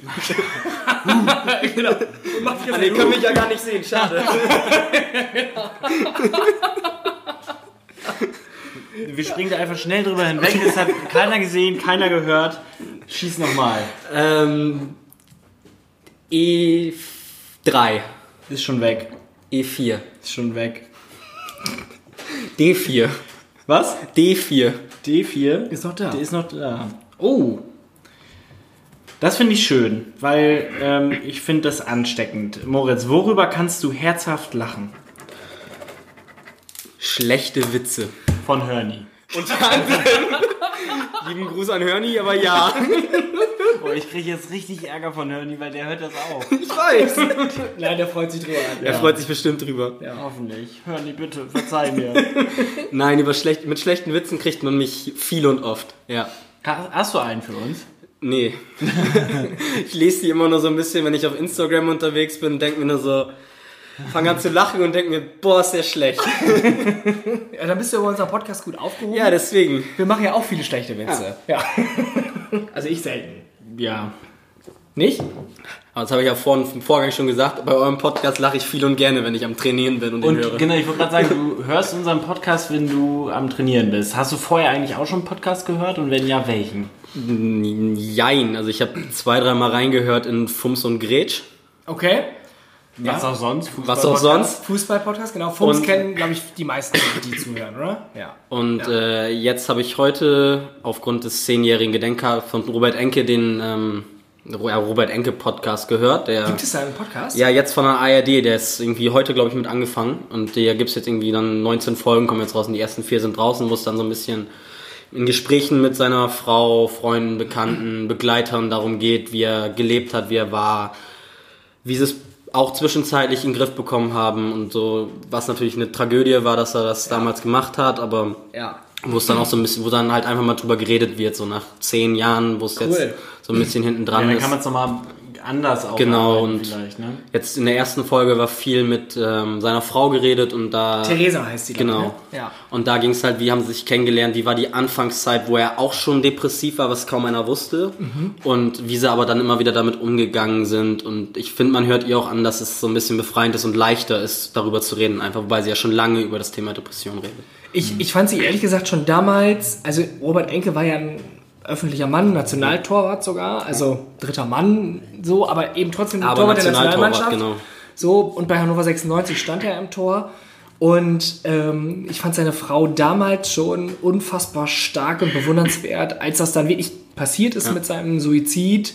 Genau. Und macht hier so- mich ja gar nicht sehen, schade. Wir springen da einfach schnell drüber hinweg. Das hat keiner gesehen, keiner gehört. Schieß nochmal. ähm, E drei. Ist schon weg. E vier. Ist schon weg. D vier. Was? D vier. D vier. Ist noch da. Der ist noch da. Oh. Das finde ich schön, weil ähm, ich finde das ansteckend. Moritz, worüber kannst du herzhaft lachen? Schlechte Witze. Von Hörni. Unter anderem. Lieben Gruß an Hörni, aber ja. Boah, ich kriege jetzt richtig Ärger von Hörni, weil der hört das auch. Ich weiß. Nein, der freut sich drüber. Er Ja. freut sich bestimmt drüber. Ja, hoffentlich. Hörni, bitte, verzeih mir. Nein, über schlecht, mit schlechten Witzen kriegt man mich viel und oft. Ja. Hast du einen für uns? Nee. Ich lese die immer nur so ein bisschen, wenn ich auf Instagram unterwegs bin, denke mir nur so, fange an zu lachen und denke mir, boah, ist der schlecht. Ja, dann bist du über unseren Podcast gut aufgehoben. Ja, deswegen. Wir machen ja auch viele schlechte Witze. Ja. Also ich selten. Ja. Nicht? Aber das habe ich ja vor, im Vorgang schon gesagt, bei eurem Podcast lache ich viel und gerne, wenn ich am Trainieren bin und den Und höre. genau, ich wollte gerade sagen, du hörst unseren Podcast, wenn du am Trainieren bist. Hast du vorher eigentlich auch schon einen Podcast gehört und wenn ja, welchen? Jein, also ich habe zwei, dreimal reingehört in Fums und Gretsch. Okay. Was Ja. auch sonst? Was auch sonst. Fußball-Podcast, genau. Fums Und- kennen, glaube ich, die meisten, die zuhören, oder? Ja. Und Ja. äh, jetzt habe ich heute aufgrund des zehnjährigen Gedenktags von Robert Enke den ähm, ja, Robert Enke Podcast gehört. Der, Gibt es da einen Podcast? ja, jetzt von der A R D, der ist irgendwie heute, glaube ich, mit angefangen. Und der gibt es jetzt irgendwie dann neunzehn Folgen, kommen jetzt raus und die ersten vier sind draußen, wo es dann so ein bisschen in Gesprächen mit seiner Frau, Freunden, Bekannten, Begleitern darum geht, wie er gelebt hat, wie er war, wie sie es auch zwischenzeitlich in den Griff bekommen haben und so, was natürlich eine Tragödie war, dass er das damals gemacht hat, aber Ja. wo es dann auch so ein bisschen, wo dann halt einfach mal drüber geredet wird, so nach zehn Jahren, wo es jetzt Cool. so ein bisschen hinten Ja, dran dann ist. kann man es nochmal anders auch Genau, und vielleicht, ne? Jetzt in der ersten Folge war viel mit ähm, seiner Frau geredet und da... Theresa heißt sie, glaub ich, Genau. ne? Ja. Und da ging es halt, wie haben sie sich kennengelernt, wie war die Anfangszeit, wo er auch schon depressiv war, was kaum einer wusste. Mhm. Und wie sie aber dann immer wieder damit umgegangen sind. Und ich finde, man hört ihr auch an, dass es so ein bisschen befreiend ist und leichter ist, darüber zu reden. Einfach, wobei sie ja schon lange über das Thema Depression redet. Ich, ich fand sie ehrlich gesagt schon damals, also Robert Enke war ja ein öffentlicher Mann, Nationaltorwart sogar, also dritter Mann, so, aber eben trotzdem Aber Torwart der Nationaltorwart, Nationalmannschaft. genau. So, und bei Hannover sechsundneunzig stand er im Tor. Und ähm, ich fand seine Frau damals schon unfassbar stark und bewundernswert, als das dann wirklich passiert ist Ja. mit seinem Suizid.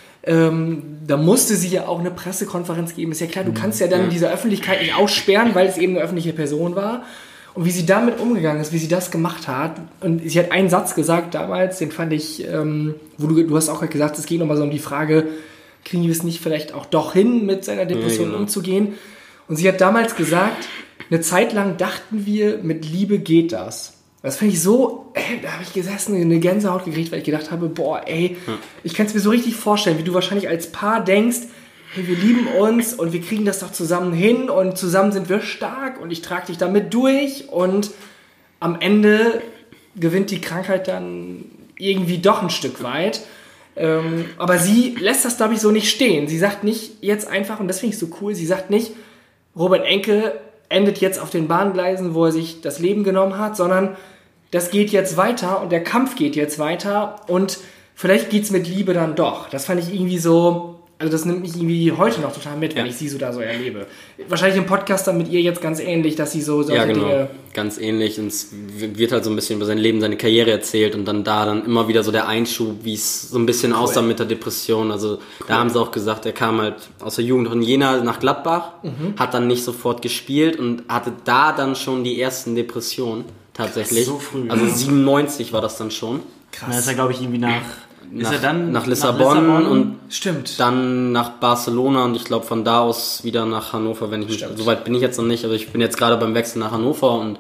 Ähm, da musste sie ja auch eine Pressekonferenz geben. Ist ja klar, du kannst ja dann Ja. diese Öffentlichkeit nicht aussperren, weil es eben eine öffentliche Person war. Und wie sie damit umgegangen ist, wie sie das gemacht hat. Und sie hat einen Satz gesagt damals, den fand ich, ähm, wo du, du hast auch gerade gesagt, es geht nochmal so um die Frage, kriegen wir es nicht vielleicht auch doch hin, mit seiner Depression Ja, genau. umzugehen? Und sie hat damals gesagt, eine Zeit lang dachten wir, mit Liebe geht das. Das fand ich so, ey, da habe ich gesessen, eine Gänsehaut gekriegt, weil ich gedacht habe, boah, ey, ich kann es mir so richtig vorstellen, wie du wahrscheinlich als Paar denkst, hey, wir lieben uns und wir kriegen das doch zusammen hin und zusammen sind wir stark und ich trage dich damit durch und am Ende gewinnt die Krankheit dann irgendwie doch ein Stück weit. Ähm, aber sie lässt das, glaube ich, so nicht stehen. Sie sagt nicht jetzt einfach, und das finde ich so cool, sie sagt nicht, Robert Enke endet jetzt auf den Bahngleisen, wo er sich das Leben genommen hat, sondern das geht jetzt weiter und der Kampf geht jetzt weiter und vielleicht geht's mit Liebe dann doch. Das fand ich irgendwie so, also das nimmt mich irgendwie heute noch total mit, wenn Ja. ich sie so da so erlebe. Wahrscheinlich im Podcast dann mit ihr jetzt ganz ähnlich, dass sie so solche Ja, genau. Dinge... Ganz ähnlich. Und es wird halt so ein bisschen über sein Leben, seine Karriere erzählt und dann da dann immer wieder so der Einschub, wie es so ein bisschen aussah mit der Depression. Also da haben sie auch gesagt, er kam halt aus der Jugend in Jena nach Gladbach, hat dann nicht sofort gespielt und hatte da dann schon die ersten Depressionen tatsächlich. Krass, so früh. Also siebenundneunzig war das dann schon. Dann ist er, glaube ich, irgendwie nach, Nach, ist er dann nach, Lissabon und Stimmt. dann nach Barcelona und ich glaube von da aus wieder nach Hannover, wenn ich mich, Stimmt. so weit bin ich jetzt noch nicht, aber ich bin jetzt gerade beim Wechsel nach Hannover und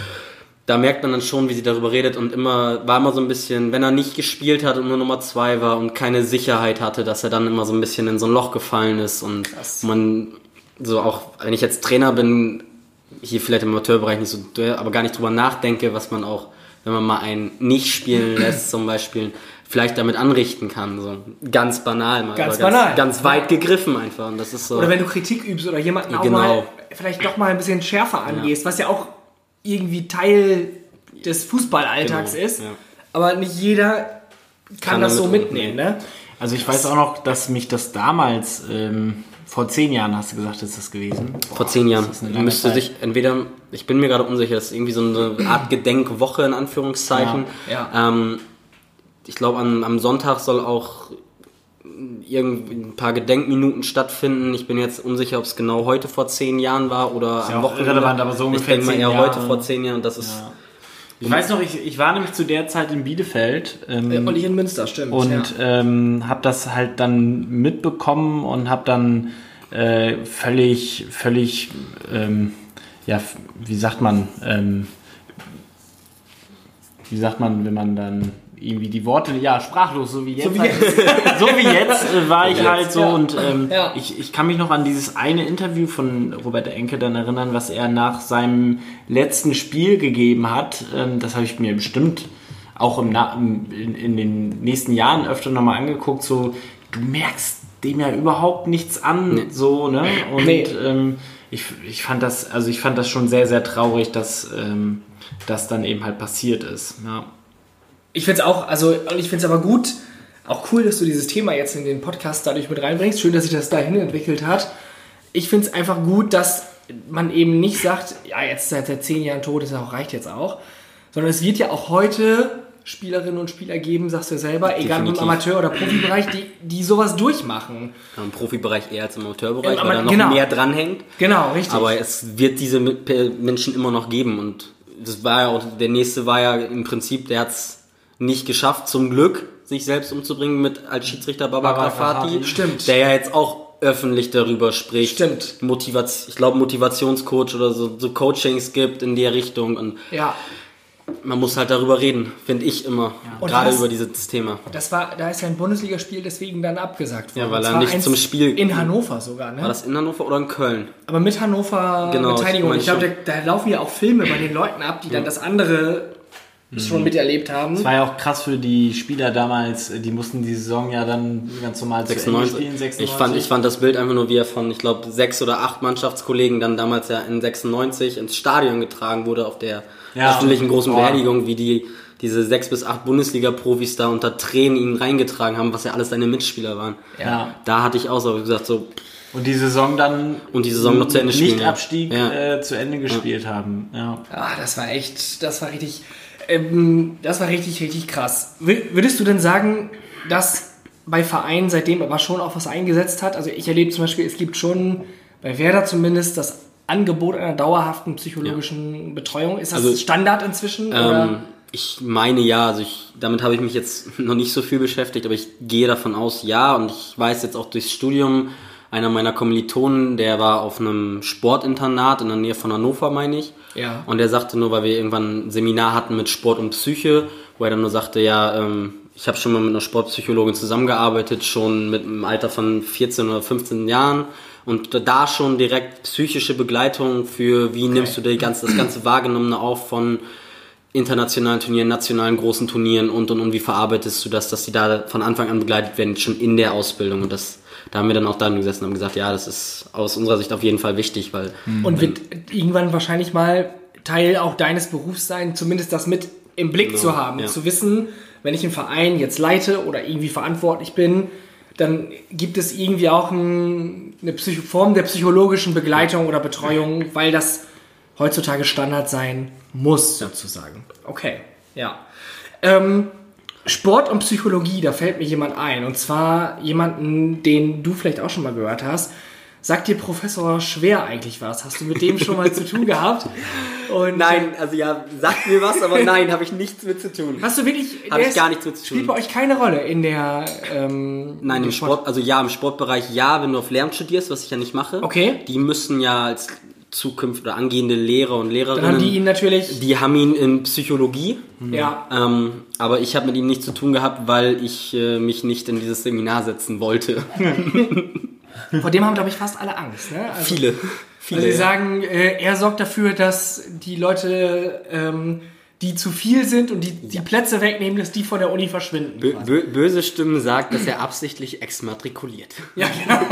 da merkt man dann schon, wie sie darüber redet und immer, war immer so ein bisschen, wenn er nicht gespielt hat und nur Nummer zwei war und keine Sicherheit hatte, dass er dann immer so ein bisschen in so ein Loch gefallen ist und Krass. man so auch, wenn ich jetzt Trainer bin, hier vielleicht im Amateurbereich nicht so, aber gar nicht drüber nachdenke, was man auch, wenn man mal einen nicht spielen lässt zum Beispiel, vielleicht damit anrichten kann, so ganz banal mal, Ganz aber banal. ganz, ganz weit gegriffen einfach und das ist so. Oder wenn du Kritik übst oder jemanden auch Genau. mal vielleicht doch mal ein bisschen schärfer angehst, was ja auch irgendwie Teil des Fußballalltags Genau, ist. ja. Aber nicht jeder kann, Kann das so damit mitnehmen, ne? Also ich weiß auch noch, dass mich das damals, ähm, vor zehn Jahren hast du gesagt, ist das gewesen. Vor zehn Jahren. das ist eine lange Müsste Zeit. sich entweder, ich bin mir gerade unsicher, das ist irgendwie so eine Art Gedenkwoche in Anführungszeichen. Ja, ja. Ähm, ich glaube, am, am Sonntag soll auch irgendwie ein paar Gedenkminuten stattfinden. Ich bin jetzt unsicher, ob es genau heute vor zehn Jahren war oder ja am auch Wochenende. irrelevant, aber so Ich ungefähr denke mal zehn eher Jahre. heute vor zehn Jahren. Das ist Ja. Ich weiß noch, ich, ich war nämlich zu der Zeit in Bielefeld. Ähm, und ich in Münster, stimmt. Und ja. ähm, habe das halt dann mitbekommen und habe dann äh, völlig, völlig, ähm, ja, wie sagt man, ähm, wie sagt man, wenn man dann irgendwie die Worte, ja, sprachlos, so wie jetzt. So wie jetzt, so wie jetzt äh, war ich jetzt, halt so. Ja. Und ähm, ja. ich, ich kann mich noch an dieses eine Interview von Robert Enke dann erinnern, was er nach seinem letzten Spiel gegeben hat. Ähm, das habe ich mir bestimmt auch im Na- in, in den nächsten Jahren öfter nochmal angeguckt. So, du merkst dem ja überhaupt nichts an. Nee. So, ne? Und nee. ähm, ich, ich fand das, also ich fand das schon sehr, sehr traurig, dass ähm, das dann eben halt passiert ist. Ja. Ich finde es auch, also ich finde es aber gut, auch cool, dass du dieses Thema jetzt in den Podcast dadurch mit reinbringst. Schön, dass sich das dahin entwickelt hat. Ich finde es einfach gut, dass man eben nicht sagt, ja, jetzt seit seit zehn Jahren tot ist, auch reicht jetzt auch. Sondern es wird ja auch heute Spielerinnen und Spieler geben, sagst du selber, egal im Amateur- oder Profibereich, die, die sowas durchmachen. Ja, im Profibereich eher als im Amateurbereich, Im, weil da noch genau. mehr dranhängt. Genau, richtig. Aber es wird diese Menschen immer noch geben und das war ja auch, der nächste war ja im Prinzip, der hat's nicht geschafft, zum Glück, sich selbst umzubringen mit als Schiedsrichter Baba Grafati. Stimmt. Der ja jetzt auch öffentlich darüber spricht. Stimmt. Motivation, ich glaube Motivationscoach oder so, so Coachings gibt in der Richtung und ja. man muss halt darüber reden, finde ich immer. Ja. Gerade das, über dieses Thema. Das war, da ist ja ein Bundesligaspiel deswegen dann abgesagt worden. Ja, weil er nicht zum Spiel... In Hannover sogar, ne? War das in Hannover oder in Köln? Aber mit Hannover genau, Beteiligung. Ich, ich glaube, da, da laufen ja auch Filme bei den Leuten ab, die dann das andere schon miterlebt haben. Das war ja auch krass für die Spieler damals, die mussten die Saison ja dann ganz normal sechsundneunzig spielen. sechsundneunzig. Ich fand, ich fand das Bild einfach nur, wie er von, ich glaube, sechs oder acht Mannschaftskollegen dann damals ja in sechsundneunzig ins Stadion getragen wurde auf der ja, öffentlichen großen Beerdigung, wie die diese sechs bis acht Bundesliga-Profis da unter Tränen ihn reingetragen haben, was ja alles seine Mitspieler waren. Ja. Da hatte ich auch so gesagt, so... Und die Saison dann und die Saison noch zu Ende spielen, nicht Abstieg ja. äh, zu Ende gespielt ja. haben. Ja. Ah, das war echt, das war richtig, ähm, das war richtig, richtig krass. Würdest du denn sagen, dass bei Vereinen seitdem aber schon auch was eingesetzt hat? Also ich erlebe zum Beispiel, es gibt schon bei Werder zumindest das Angebot einer dauerhaften psychologischen ja. Betreuung. Ist das also, Standard inzwischen? Ähm, oder? Ich meine ja, also ich, damit habe ich mich jetzt noch nicht so viel beschäftigt, aber ich gehe davon aus, ja, und ich weiß jetzt auch durchs Studium, einer meiner Kommilitonen, der war auf einem Sportinternat in der Nähe von Hannover, meine ich. Ja. Und der sagte nur, weil wir irgendwann ein Seminar hatten mit Sport und Psyche, wo er dann nur sagte, ja, ähm, ich habe schon mal mit einer Sportpsychologin zusammengearbeitet, schon mit einem Alter von vierzehn oder fünfzehn Jahren. Und da schon direkt psychische Begleitung für, wie okay. nimmst du die ganze, das ganze Wahrgenommene auf von internationalen Turnieren, nationalen großen Turnieren und und und wie verarbeitest du das, dass die da von Anfang an begleitet werden, schon in der Ausbildung. Und das, da haben wir dann auch da gesessen und haben gesagt, ja, das ist aus unserer Sicht auf jeden Fall wichtig, weil... Und wird irgendwann wahrscheinlich mal Teil auch deines Berufs sein, zumindest das mit im Blick genau, zu haben, ja. zu wissen, wenn ich einen Verein jetzt leite oder irgendwie verantwortlich bin, dann gibt es irgendwie auch ein, eine Psycho- Form der psychologischen Begleitung oder Betreuung, weil das heutzutage Standard sein muss, sozusagen. Okay, ja. Ähm, Sport und Psychologie, da fällt mir jemand ein. Und zwar jemanden, den du vielleicht auch schon mal gehört hast. Sagt dir Professor Schwer eigentlich was? Hast du mit dem schon mal zu tun gehabt? Und nein, also ja, sagt mir was, aber nein, habe ich nichts mit zu tun. Hast du wirklich... Habe ich gar nichts mit zu tun. Spielt bei euch keine Rolle in der... Ähm, nein, im Sport, also ja, im Sportbereich ja, wenn du auf Lehramt studierst, was ich ja nicht mache. Okay. Die müssen ja als Zukunft oder angehende Lehrer und Lehrerinnen... Dann haben die ihn natürlich... Die haben ihn in Psychologie. Ja. Ähm, aber ich habe mit ihm nichts zu tun gehabt, weil ich äh, mich nicht in dieses Seminar setzen wollte. Vor dem haben, glaube ich, fast alle Angst. Ne? Also, viele. viele. Also sie sagen, äh, er sorgt dafür, dass die Leute, ähm, die zu viel sind und die, die ja. Plätze wegnehmen, dass die von der Uni verschwinden. Bö- bö- böse Stimmen sagen, dass er absichtlich exmatrikuliert. Ja, genau.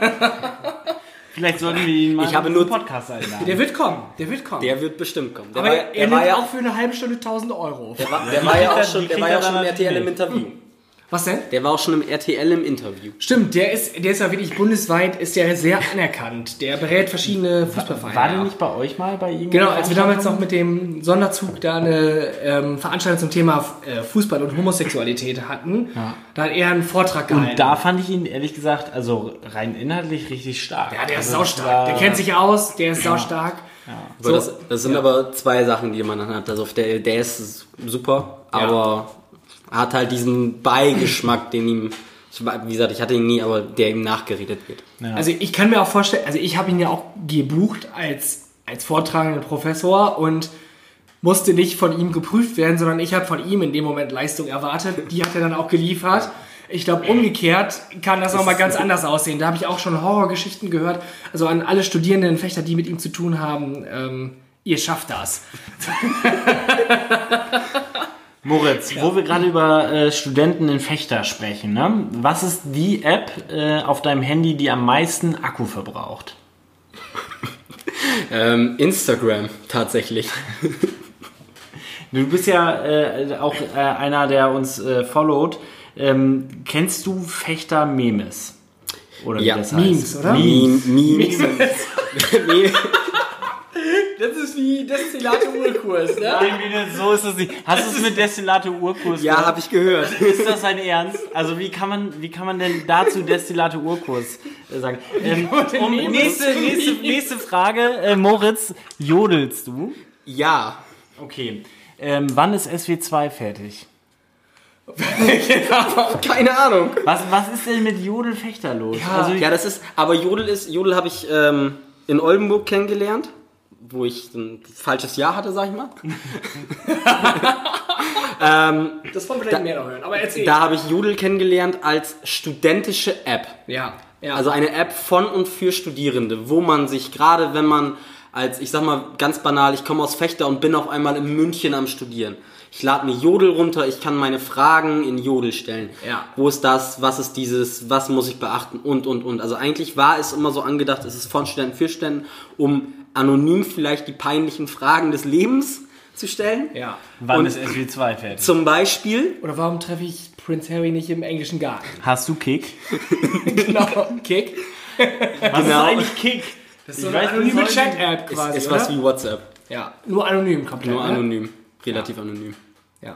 Vielleicht sollten wir ihn mal ich habe nur Podcast einladen. Der wird kommen, der wird kommen. Der wird bestimmt kommen. Der Aber war, er der nimmt war ja auch für eine halbe Stunde tausend Euro. Der war, der war ja auch schon, der war ja schon im R T L im Interview. Was denn? Der war auch schon im R T L im Interview. Stimmt, der ist, der ist ja wirklich bundesweit, ist ja sehr anerkannt. Der berät verschiedene Fußballvereine. War der nicht bei euch mal bei ihm? Genau, als wir damals noch mit dem Sonderzug da eine ähm, Veranstaltung zum Thema äh, Fußball und Homosexualität hatten, ja. da hat er einen Vortrag gehalten. Und da fand ich ihn ehrlich gesagt, also rein inhaltlich richtig stark. Ja, der also ist saustark. Der kennt sich aus, der ist ja. saustark. Aber So, das, das sind ja. aber zwei Sachen, die man dann hat. Also auf der, der ist super, aber hat halt diesen Beigeschmack, den ihm, wie gesagt, ich hatte ihn nie, aber der ihm nachgeredet wird. Ja. Also ich kann mir auch vorstellen, also ich habe ihn ja auch gebucht als, als vortragenden Professor und musste nicht von ihm geprüft werden, sondern ich habe von ihm in dem Moment Leistung erwartet. Die hat er dann auch geliefert. Ich glaube, umgekehrt kann das nochmal ganz anders aussehen. Da habe ich auch schon Horrorgeschichten gehört. Also an alle Studierenden Fechter, die mit ihm zu tun haben, ähm, ihr schafft das. Moritz, ja. wo wir gerade über äh, Studenten in Fechter sprechen, ne? Was ist die App äh, auf deinem Handy, die am meisten Akku verbraucht? ähm, Instagram, tatsächlich. Du bist ja äh, auch äh, einer, der uns äh, followt. Ähm, kennst du Fechter Memes? Oder wie Ja, das heißt? Memes, oder? Memes. Memes. Memes. Das ist wie Destillator-Urkurs, ne? Nein, so ist es nicht. Hast du es mit Destillator-Urkurs Ja, habe ich gehört. Ist das ein Ernst? Also wie kann man, wie kann man denn dazu Destillator-Urkurs äh, sagen? Ähm, um, nächste, nächste, nächste Frage. Äh, Moritz, jodelst du? Ja. Okay. Ähm, wann ist S W zwei fertig? Keine Ahnung. Was, was ist denn mit Jodelfechter los? Ja. Also, Ja, das ist, aber Jodel ist, Jodel habe ich ähm, in Oldenburg kennengelernt, wo ich ein falsches Jahr hatte, sag ich mal. ähm, Das wollen wir vielleicht mehr noch hören, aber erzähl. da habe ich Jodel kennengelernt als studentische App. ja, ja. Also eine App von und für Studierende, wo man sich gerade, wenn man als, ich sag mal ganz banal, ich komme aus Fechter und bin auf einmal in München am Studieren. Ich lade mir Jodel runter, ich kann meine Fragen in Jodel stellen. Ja. Wo ist das, was ist dieses, was muss ich beachten und, und, und. Also eigentlich war es immer so angedacht, es ist von Studenten für Studenten, um anonym vielleicht die peinlichen Fragen des Lebens zu stellen. ja. wann und ist S W zwei fertig? Zum Beispiel, Oder warum treffe ich Prince Harry nicht im englischen Garten? Hast du Kick? Genau, Kick. Was Genau. ist eigentlich Kick? Das ist so eine anonyme Chat-App quasi, ist oder? was wie WhatsApp. Ja, nur anonym komplett, Nur ne? anonym. Relativ anonym. Ja.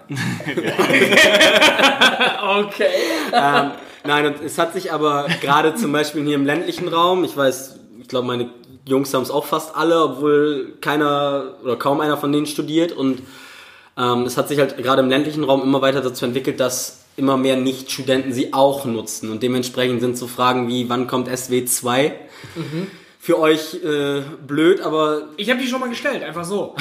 Okay. ähm, nein, und es hat sich aber gerade zum Beispiel hier im ländlichen Raum, ich weiß, ich glaube meine Jungs haben es auch fast alle, obwohl keiner oder kaum einer von denen studiert und ähm, es hat sich halt gerade im ländlichen Raum immer weiter dazu entwickelt, dass immer mehr Nicht-Studenten sie auch nutzen und dementsprechend sind so Fragen wie, wann kommt S W zwei? Mhm. Für euch äh, blöd, aber Ich habe die schon mal gestellt, einfach so.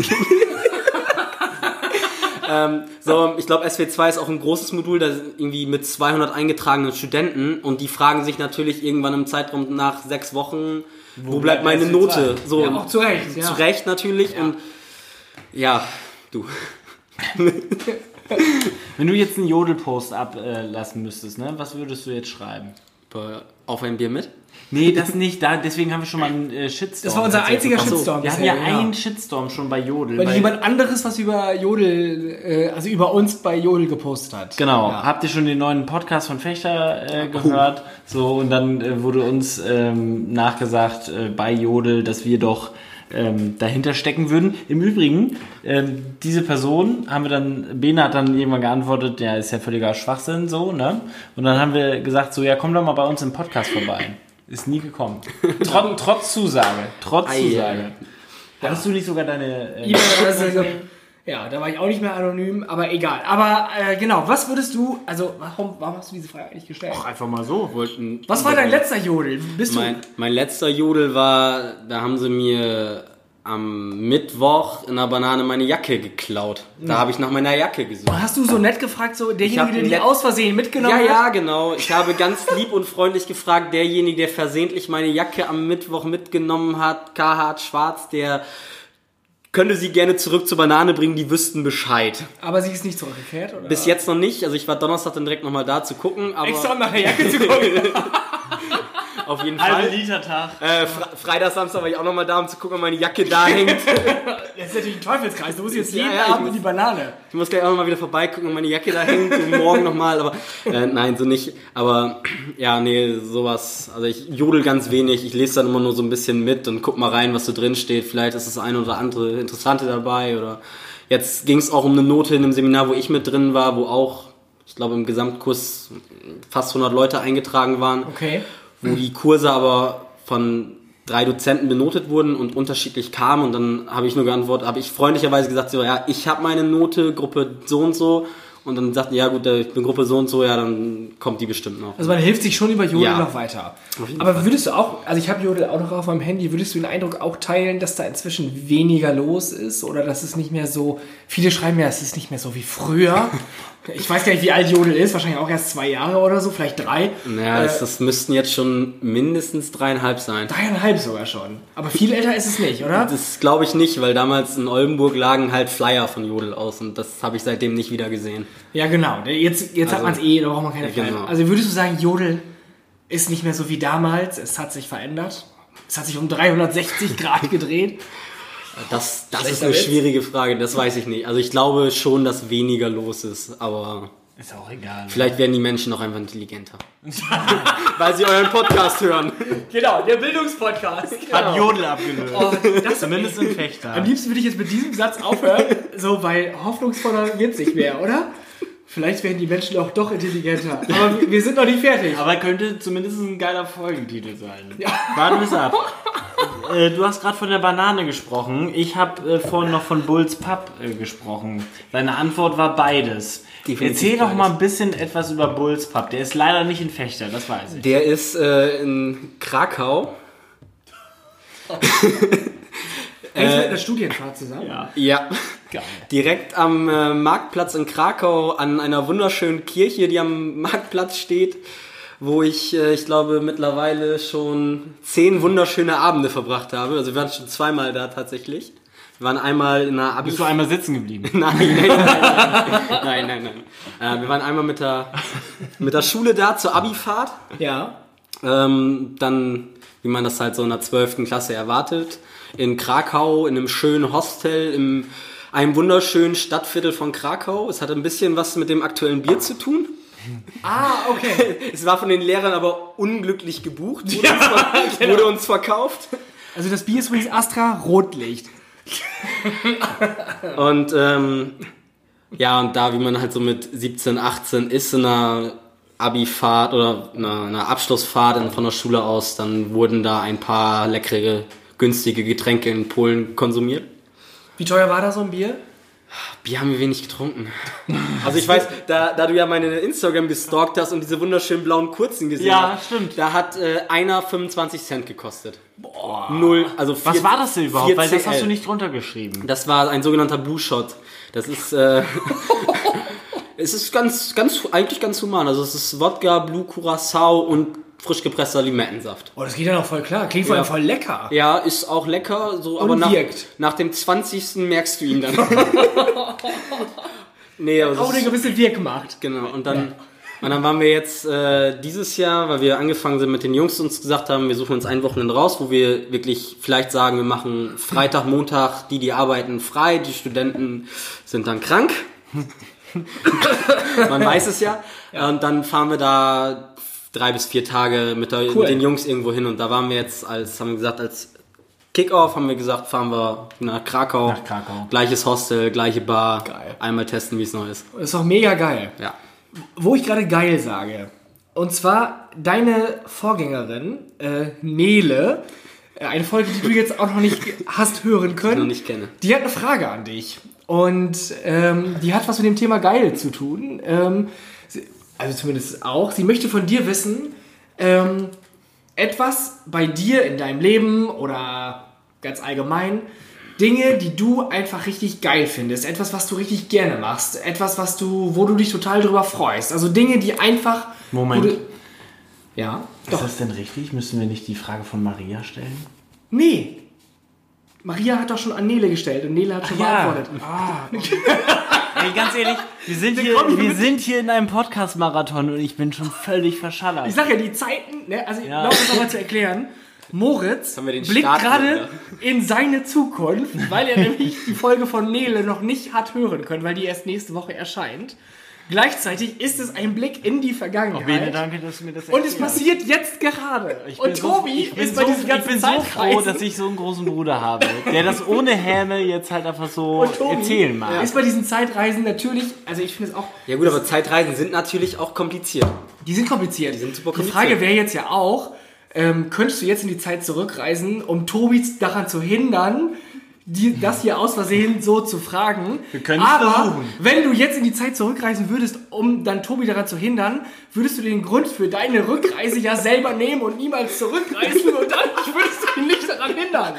Ähm, so, ich glaube, S W zwei ist auch ein großes Modul, da sind irgendwie mit zweihundert eingetragenen Studenten und die fragen sich natürlich irgendwann im Zeitraum nach sechs Wochen, wo, wo bleibt meine S W zwei? Note? So, Ja, auch zu Recht. Ja. zu Recht natürlich und ja, du. Wenn du jetzt einen Jodelpost ablassen müsstest, ne? Was würdest du jetzt schreiben? Auf ein Bier mit? Nee, das nicht. Da, deswegen haben wir schon mal einen äh, Shitstorm. Das war unser tatsächlich. einziger Ach so, Shitstorm Wir hatten bisher, ja genau. einen Shitstorm schon bei Jodel. Weil bei- jemand anderes was über Jodel, äh, also über uns bei Jodel gepostet hat. Genau. Ja. Habt ihr schon den neuen Podcast von Fechter äh, gehört? So, und dann äh, wurde uns ähm, nachgesagt äh, bei Jodel, dass wir doch ähm, dahinter stecken würden. Im Übrigen, ähm, diese Person haben wir dann, Bene hat dann irgendwann geantwortet, ja, ist ja völliger Schwachsinn, so, ne? Und dann haben wir gesagt, so, ja, komm doch mal bei uns im Podcast vorbei. Ist nie gekommen. Trot, trotz Zusage. Trotz Ei, Zusage. Hattest du nicht sogar deine äh, E-Mail-Adresse. Ja, da war ich auch nicht mehr anonym, aber egal. Aber äh, genau, was würdest du, also warum, warum hast du diese Frage eigentlich gestellt? Ach, einfach mal so. Wollten, Was war dein letzter Jodel? Bist du mein, mein letzter Jodel war, da haben sie mir am Mittwoch in einer Banane meine Jacke geklaut. Da habe ich nach meiner Jacke gesucht. Hast du so nett gefragt, so hab derjenige, der die nett- aus Versehen mitgenommen Ja, hat? ja, genau. Ich habe ganz lieb und freundlich gefragt, derjenige, der versehentlich meine Jacke am Mittwoch mitgenommen hat, Carhartt Schwarz, der könnte sie gerne zurück zur Banane bringen, die wüssten Bescheid. Aber sie ist nicht zurückgekehrt, oder? Bis jetzt noch nicht, also ich war Donnerstag dann direkt nochmal da zu gucken, aber Extra um nach der Jacke zu gucken. auf jeden Halbe Fall. Liter Tag. Äh, Fre- Freitag, Samstag war ich auch nochmal da, um zu gucken, ob meine Jacke da hängt. Das ist natürlich ein Teufelskreis. Du musst jetzt Ja, jeden ja, ich Abend muss- in die Banane. Ich muss gleich auch nochmal wieder vorbeigucken, ob meine Jacke da hängt und morgen nochmal, aber äh, nein, so nicht. Aber ja, nee, sowas. Also ich jodel ganz wenig, ich lese dann immer nur so ein bisschen mit und guck mal rein, was so drin steht. Vielleicht ist das eine oder andere Interessante dabei oder jetzt ging es auch um eine Note in einem Seminar, wo ich mit drin war, wo auch, ich glaube im Gesamtkurs fast hundert Leute eingetragen waren, Okay. wo die Kurse aber von drei Dozenten benotet wurden und unterschiedlich kamen und dann habe ich nur geantwortet, habe ich freundlicherweise gesagt, so ja, ich habe meine Note, Gruppe so und so und dann sagten, ja gut, ich bin Gruppe so und so, ja, dann kommt die bestimmt noch. Also man hilft sich schon über Jodel Ja. noch weiter. Auf jeden Aber Fall. würdest du auch, also ich habe Jodel auch noch auf meinem Handy, würdest du den Eindruck auch teilen, dass da inzwischen weniger los ist oder dass es nicht mehr so, viele schreiben ja, es ist nicht mehr so wie früher. Ich weiß gar nicht, wie alt Jodel ist, wahrscheinlich auch erst zwei Jahre oder so, vielleicht drei. Naja, äh, das, das müssten jetzt schon mindestens dreieinhalb sein. Dreieinhalb sogar schon. Aber viel älter ist es nicht, oder? Das glaube ich nicht, weil damals in Oldenburg lagen halt Flyer von Jodel aus und das habe ich seitdem nicht wieder gesehen. Ja, genau. Jetzt, jetzt hat Also, man es eh, da braucht man keine ja, Flyer. genau. Also würdest du sagen, Jodel ist nicht mehr so wie damals, es hat sich verändert? Es hat sich um dreihundertsechzig Grad gedreht? Das, das Schlechter ist eine Witz. schwierige Frage, das weiß ich nicht. Also ich glaube schon, dass weniger los ist, aber Ist auch egal. vielleicht werden die Menschen noch einfach intelligenter. Weil sie euren Podcast hören. Genau, der Bildungspodcast. Hat Jodel abgelöst. Oh, das Zumindest in Fechter. Am liebsten würde ich jetzt mit diesem Satz aufhören, so, weil hoffnungsvoller wird es nicht mehr, oder? Vielleicht werden die Menschen auch doch intelligenter. Aber wir- wir sind noch nicht fertig. Aber könnte zumindest ein geiler Folgentitel sein. Ja. Warten wir es ab. Äh, du hast gerade von der Banane gesprochen. Ich habe äh, vorhin noch von Bulls Pub äh, gesprochen. Seine Antwort war beides. Definitiv Erzähl doch beides. mal ein bisschen etwas über Bulls Pub. Der ist leider nicht in Fechter, das weiß ich. Der ist äh, in Krakau. Hängt mit einer Studienfahrt zusammen? Ja. Ja. Geil. Direkt am äh, Marktplatz in Krakau an einer wunderschönen Kirche, die am Marktplatz steht, wo ich, äh, ich glaube, mittlerweile schon zehn wunderschöne Abende verbracht habe. Also wir waren schon zweimal da tatsächlich. Wir waren einmal in einer Abi... Bist du einmal sitzen geblieben? Nein, nein, nein, nein, nein, nein. Äh, wir waren einmal mit der, mit der Schule da zur Abifahrt. Ja. Ähm, dann, wie man das halt so in der zwölften Klasse erwartet, in Krakau, in einem schönen Hostel, in einem wunderschönen Stadtviertel von Krakau. Es hatte ein bisschen was mit dem aktuellen Bier zu tun. Ah, okay. Es war von den Lehrern aber unglücklich gebucht, wurde, uns, ver- wurde uns verkauft. Also das Bier ist übrigens Astra Rotlicht. Und ähm, ja, und da, wie man halt so mit siebzehn, achtzehn ist in einer Abi-Fahrt oder einer, einer Abschlussfahrt in- von der Schule aus, dann wurden da ein paar leckere, günstige Getränke in Polen konsumiert. Wie teuer war da so ein Bier? Bier haben wir wenig getrunken. Also ich weiß, da, da du ja meine Instagram gestalkt hast und diese wunderschönen blauen Kurzen gesehen Ja, hast, stimmt. da hat äh, einer fünfundzwanzig Cent gekostet. Boah. Null, also vier, Was war das denn überhaupt? vier Weil das C L. hast du nicht drunter geschrieben. Das war ein sogenannter Blue Shot. Das ist, äh, es ist ganz, ganz, eigentlich ganz human. Also es ist Wodka, Blue Curacao und frisch gepresster Limettensaft. Oh, das geht ja noch voll klar. Klingt vor allem Ja. voll lecker. Ja, ist auch lecker, so, aber nach, wirkt. nach dem zwanzigsten merkst du ihn dann. Nee, aber Auch das eine ist, gewisse Wirkmacht. genau. Und dann, und dann waren wir jetzt äh, dieses Jahr, weil wir angefangen sind mit den Jungs, uns gesagt haben, wir suchen uns ein Wochenende raus, wo wir wirklich vielleicht sagen, wir machen Freitag, Montag, die, die arbeiten frei, die Studenten sind dann krank. Man weiß es ja. Und dann fahren wir da drei bis vier Tage mit, der, Cool. mit den Jungs irgendwo hin. Und da waren wir jetzt, als haben wir gesagt, als Kickoff haben wir gesagt, fahren wir nach Krakau. Nach Krakau. Gleiches Hostel, gleiche Bar. Geil. Einmal testen, wie es noch ist. Das ist doch mega geil. Ja. Wo ich gerade geil sage. Und zwar deine Vorgängerin, äh, Nele, äh, eine Folge, die du jetzt auch noch nicht hast hören können. noch nicht kenne. Die hat eine Frage an dich. Und ähm, die hat was mit dem Thema geil zu tun. Ähm, sie, also zumindest auch. Sie möchte von dir wissen, ähm, etwas bei dir in deinem Leben oder ganz allgemein, Dinge, die du einfach richtig geil findest, etwas, was du richtig gerne machst, etwas, was du, wo du dich total drüber freust. Also Dinge, die einfach... Moment. wo du- Ja, Ist doch. das denn richtig? Müssen wir nicht die Frage von Maria stellen? Nee. Maria hat doch schon an Nele gestellt und Nele hat schon beantwortet. Ey, ganz ehrlich, wir sind, hier, kommen hier wir mit- sind hier in einem Podcast-Marathon und ich bin schon völlig verschallert. Ich sag ja, die Zeiten, ne, also Ja. noch das nochmal zu erklären. Moritz haben wir den blickt Start gerade wieder. in seine Zukunft, weil er nämlich die Folge von Nele noch nicht hat hören können, weil die erst nächste Woche erscheint. Gleichzeitig ist es ein Blick in die Bene, Vergangenheit. danke, dass du mir das Und es erklärst. passiert jetzt gerade. Ich bin Und so- Tobi ich bin ist bei so, diesen ganzen Ich bin so Zeitkreisen. froh, dass ich so einen großen Bruder habe, der das ohne Häme jetzt halt einfach so Und Tobi erzählen mag. ist bei diesen Zeitreisen natürlich, also ich finde es auch, Ja gut, aber Zeitreisen sind natürlich auch kompliziert. die sind kompliziert. Die sind super Die kompliziert. Frage wäre jetzt ja auch, ähm, könntest du jetzt in die Zeit zurückreisen, um Tobi daran zu hindern, die, das hier aus Versehen so zu fragen. Wir können es Aber versuchen. wenn du jetzt in die Zeit zurückreisen würdest, um dann Tobi daran zu hindern, würdest du den Grund für deine Rückreise ja selber nehmen und niemals zurückreisen und dann würdest du ihn nicht daran hindern.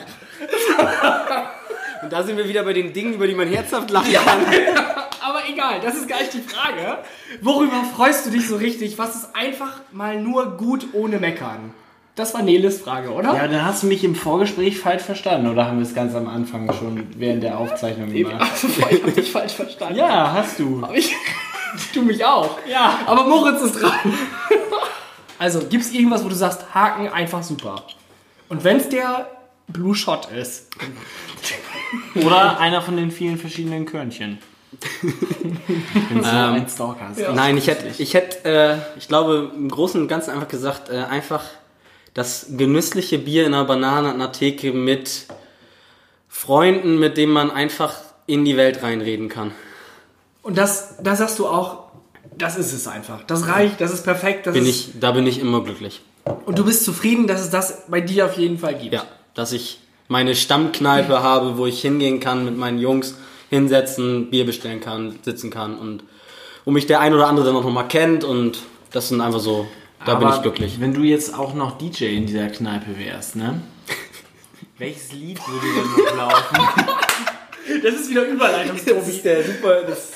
Und da sind wir wieder bei den Dingen, über die man herzhaft lachen kann. Aber egal, das ist gar nicht die Frage. Worüber freust du dich so richtig? Was ist einfach mal nur gut ohne Meckern? Das war Neles Frage, oder? Ja, dann hast du mich im Vorgespräch falsch verstanden, oder haben wir es ganz am Anfang schon während der Aufzeichnung gemacht? Also, ich hab dich falsch verstanden. Ja, hast du. Aber ich, du mich auch. Ja. Aber Moritz ist dran. Also, gibt es irgendwas, wo du sagst, Haken, einfach super. Und wenn es der Blue Shot ist. Oder einer von den vielen verschiedenen Körnchen. Wenn so Ähm, ein Stalker ist. ja. Nein, ich hätte, ich hätte, äh, ich glaube, im Großen und Ganzen einfach gesagt, äh, einfach das genüssliche Bier in einer Banane an einer Theke mit Freunden, mit denen man einfach in die Welt reinreden kann. Und das, da sagst du auch, das ist es einfach. Das reicht, das ist perfekt. Das Bin ist, ich, da bin ich immer glücklich. und du bist zufrieden, dass es das bei dir auf jeden Fall gibt. Ja, dass ich meine Stammkneipe habe, wo ich hingehen kann mit meinen Jungs, hinsetzen, Bier bestellen kann, sitzen kann und wo mich der ein oder andere dann auch nochmal kennt und das sind einfach so, da Aber bin ich glücklich. Wenn du jetzt auch noch D J in dieser Kneipe wärst, ne? Welches Lied würde denn noch laufen? Das ist wieder Überleitungstobi. der super, das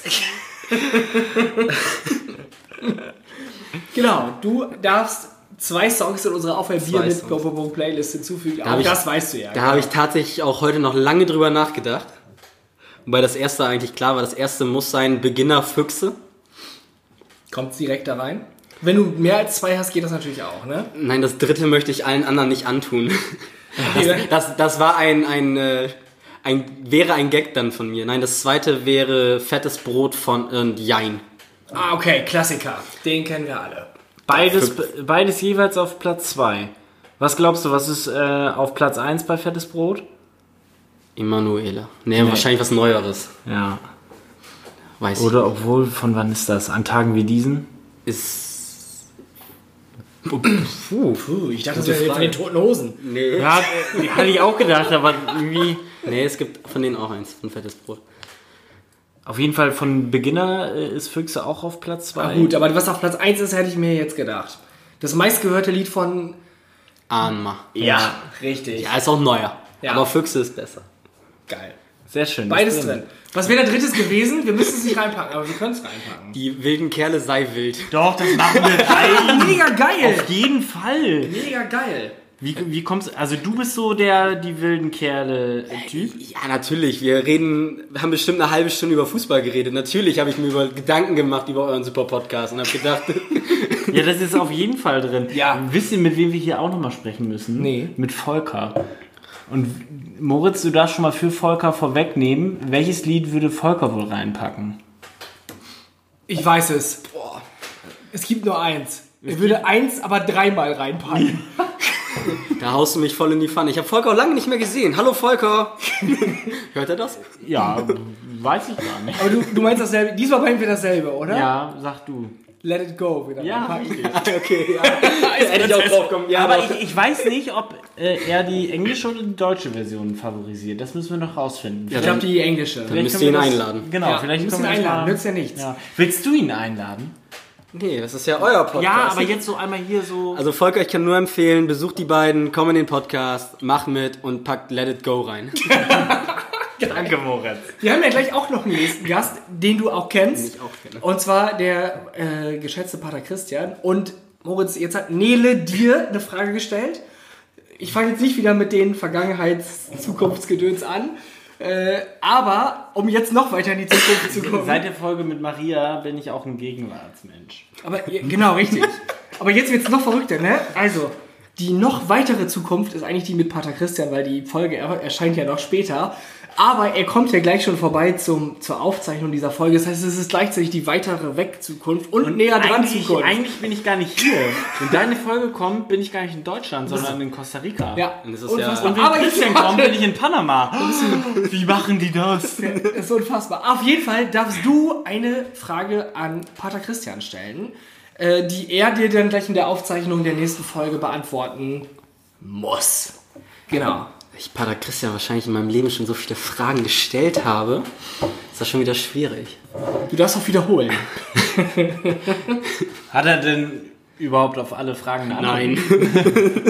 Genau, du darfst zwei Songs in unsere Auf ein Bier Zwei mit Songs. Go Playlist hinzufügen. Da Auch hab ich- das weißt du ja. Da habe ich tatsächlich auch heute noch lange drüber nachgedacht. Wobei das erste eigentlich klar war. Das erste muss sein Beginner Füchse. Kommt direkt da rein. Wenn du mehr als zwei hast, geht das natürlich auch, ne? Nein, das dritte möchte ich allen anderen nicht antun. Okay, dann- Das, das war ein, ein, äh, ein, wäre ein Gag dann von mir. Nein, das zweite wäre fettes Brot von äh, Jein. Ah, okay, Klassiker. Den kennen wir alle. Beides, beides jeweils auf Platz zwei. Was glaubst du, was ist äh, auf Platz eins bei Fettes Brot? Emanuela. Nee, wahrscheinlich was Neueres. Ja. Weiß ich. Oder obwohl, von wann ist das? An Tagen wie diesen? Ist. Puh, puh, ich dachte, das wäre von Frage. den Toten Hosen. Nee. Ja, äh, hatte ich auch gedacht, aber irgendwie... Nee, es gibt von denen auch eins, von fettes Brot. Auf jeden Fall von Beginner äh, ist Füchse auch auf Platz zwei. Ah, gut, aber was auf Platz eins ist, hätte ich mir jetzt gedacht. Das meistgehörte Lied von... Ahnma. Ja, richtig. Ja, ist auch neuer. Ja. Aber Füchse ist besser. Geil. Sehr schön. Beides ist drin. Was wäre der drittes gewesen? Wir müssen es nicht reinpacken, aber wir können es reinpacken. Die wilden Kerle sei wild. Doch, das machen wir rein. Mega geil! Auf jeden Fall. Mega geil. Wie, wie kommst also du bist so der die wilden Kerle-Typ? Ja, natürlich. Wir reden, wir haben bestimmt eine halbe Stunde über Fußball geredet. Natürlich habe ich mir über Gedanken gemacht über euren super Podcast und habe gedacht, Ja, das ist auf jeden Fall drin. Ja. Wisst ihr, mit wem wir hier auch nochmal sprechen müssen? Nee. Mit Volker. Und Moritz, du darfst schon mal für Volker vorwegnehmen. Welches Lied würde Volker wohl reinpacken? Ich weiß es. Boah. Es gibt nur eins. Er würde eins, aber dreimal reinpacken. da haust du mich voll in die Pfanne. Ich habe Volker auch lange nicht mehr gesehen. Hallo Volker. Hört er das? Ja, weiß ich gar nicht. Aber du, du meinst dasselbe. Diesmal meinen wir dasselbe, oder? Ja, sag du. Let it go. Wieder Ja, reinpacken. richtig. Okay, ja. Hätte ich auch drauf kommen. Ja, Aber aber ich, ich weiß nicht, ob äh, er die englische oder die deutsche Version favorisiert. Das müssen wir noch rausfinden. Ja, Ich glaube, die englische. Dann Vielleicht müsst können ihr ihn wir das- einladen. Genau, Ja, vielleicht wir müssen können wir ihn das einladen. mal- Nützt ja nichts. Ja. Willst du ihn einladen? nee, das ist ja euer Podcast. Ja, aber jetzt so einmal hier so... Also Volker, ich kann nur empfehlen, besucht die beiden, komm in den Podcast, mach mit und packt Let It Go rein. Danke, Moritz. Wir haben ja gleich auch noch einen nächsten Gast, den du auch kennst. Den ich auch kenne. Und zwar der äh, geschätzte Pater Christian. Und Moritz, jetzt hat Nele dir eine Frage gestellt. Ich fange jetzt nicht wieder mit den Vergangenheits-Zukunftsgedöns an. Äh, aber um jetzt noch weiter in die Zukunft zu kommen. Seit der Folge mit Maria bin ich auch ein Gegenwartsmensch. Aber ja, genau, richtig. Aber jetzt wird's noch verrückter, ne? Also, die noch weitere Zukunft ist eigentlich die mit Pater Christian, weil die Folge er- erscheint ja noch später. Aber er kommt ja gleich schon vorbei zum, zur Aufzeichnung dieser Folge. Das heißt, es ist gleichzeitig die weitere Weg-Zukunft und, näher dran eigentlich, Zukunft. eigentlich bin ich gar nicht hier. Wenn deine Folge kommt, bin ich gar nicht in Deutschland, sondern in Costa Rica. Ja, Und das ist unfassbar. ja- Und wenn Aber Christian jetzt kommt, bin ich in Panama. Wie machen die das? Das ist unfassbar. Auf jeden Fall darfst du eine Frage an Pater Christian stellen. äh, die er dir dann gleich in der Aufzeichnung der nächsten Folge beantworten muss. Genau. Ich Pater Christian wahrscheinlich in meinem Leben schon so viele Fragen gestellt habe, ist das schon wieder schwierig. Du darfst auch wiederholen. Hat er denn überhaupt auf alle Fragen eine Antwort? Nein.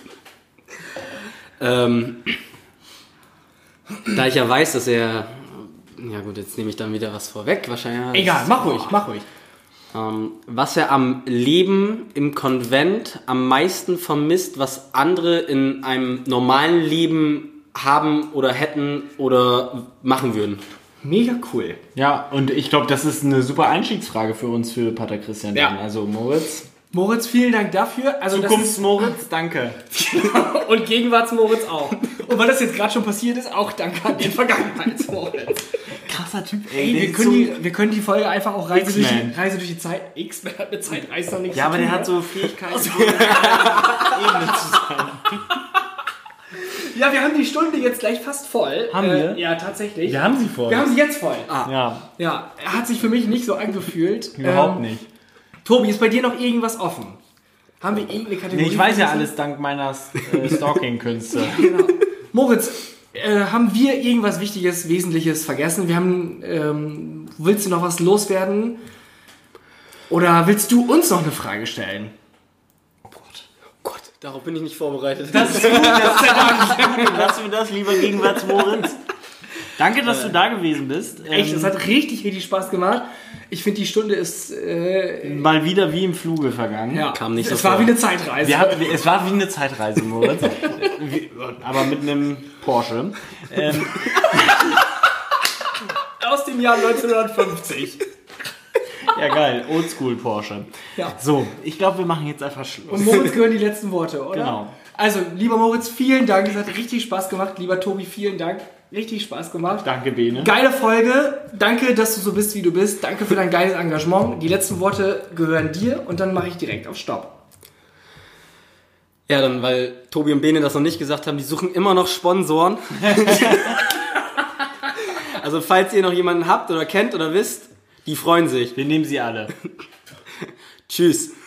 ähm, da ich ja weiß, dass er... Ja gut, jetzt nehme ich dann wieder was vorweg. Wahrscheinlich. Egal, mach ruhig, mach ruhig. Ähm, was er am Leben im Konvent am meisten vermisst, was andere in einem normalen Leben haben oder hätten oder machen würden. Mega cool. Ja, und ich glaube, das ist eine super Einstiegsfrage für uns, für Pater Christian. Ja. Also Moritz. Moritz, vielen Dank dafür. Also Zukunfts-Moritz, danke. Und Gegenwarts-Moritz auch. Und weil das jetzt gerade schon passiert ist, auch danke an den Vergangenheits-Moritz. Krasser Typ, Ey, wir können, die, wir können die Folge einfach auch Reise, durch X-Men. die, Reise durch die Zeit. X-Men hat mit Zeitreise noch nichts Ja, zu aber tun. der hat so Fähigkeiten, Also- so Ebene zu sein. Ja, wir haben die Stunde jetzt gleich fast voll. Haben wir? Ja, tatsächlich. Wir haben sie vor. Wir haben sie jetzt voll. Ja, Ja, er hat sich für mich nicht so angefühlt. überhaupt Ähm, nicht. Tobi, ist bei dir noch irgendwas offen? Haben wir irgendeine Kategorie? Nee, ich weiß ja vergessen? alles dank meiner äh, Stalking-Künste. Genau. Moritz, äh, haben wir irgendwas Wichtiges, Wesentliches vergessen? Wir haben, ähm, willst du noch was loswerden? Oder willst du uns noch eine Frage stellen? Gott, darauf bin ich nicht vorbereitet. Das ist gut, das ist ja Dank. Lassen wir das, lieber Gegenwarts-Moritz. Danke, dass du da gewesen bist. Echt, Ähm, es hat richtig, richtig Spaß gemacht. Ich finde, die Stunde ist... Äh, mal wieder wie im Fluge vergangen. ja, Kam nicht so es war vor. wie eine Zeitreise. Wir hatten, es war wie eine Zeitreise, Moritz. Wie- Aber mit einem Porsche. Ähm, Aus dem Jahr neunzehnhundertfünfzig. ja, geil. Oldschool Porsche. Ja. So, ich glaube, wir machen jetzt einfach Schluss. Und Moritz gehören die letzten Worte, oder? Genau. Also, lieber Moritz, vielen Dank. Es hat richtig Spaß gemacht. Lieber Tobi, vielen Dank. Richtig Spaß gemacht. Danke, Bene. Geile Folge. Danke, dass du so bist, wie du bist. Danke für dein geiles Engagement. Die letzten Worte gehören dir und dann mache ich direkt auf Stopp. Ja, dann, weil Tobi und Bene das noch nicht gesagt haben, die suchen immer noch Sponsoren. Also, falls ihr noch jemanden habt oder kennt oder wisst, die freuen sich. Wir nehmen sie alle. Tschüss.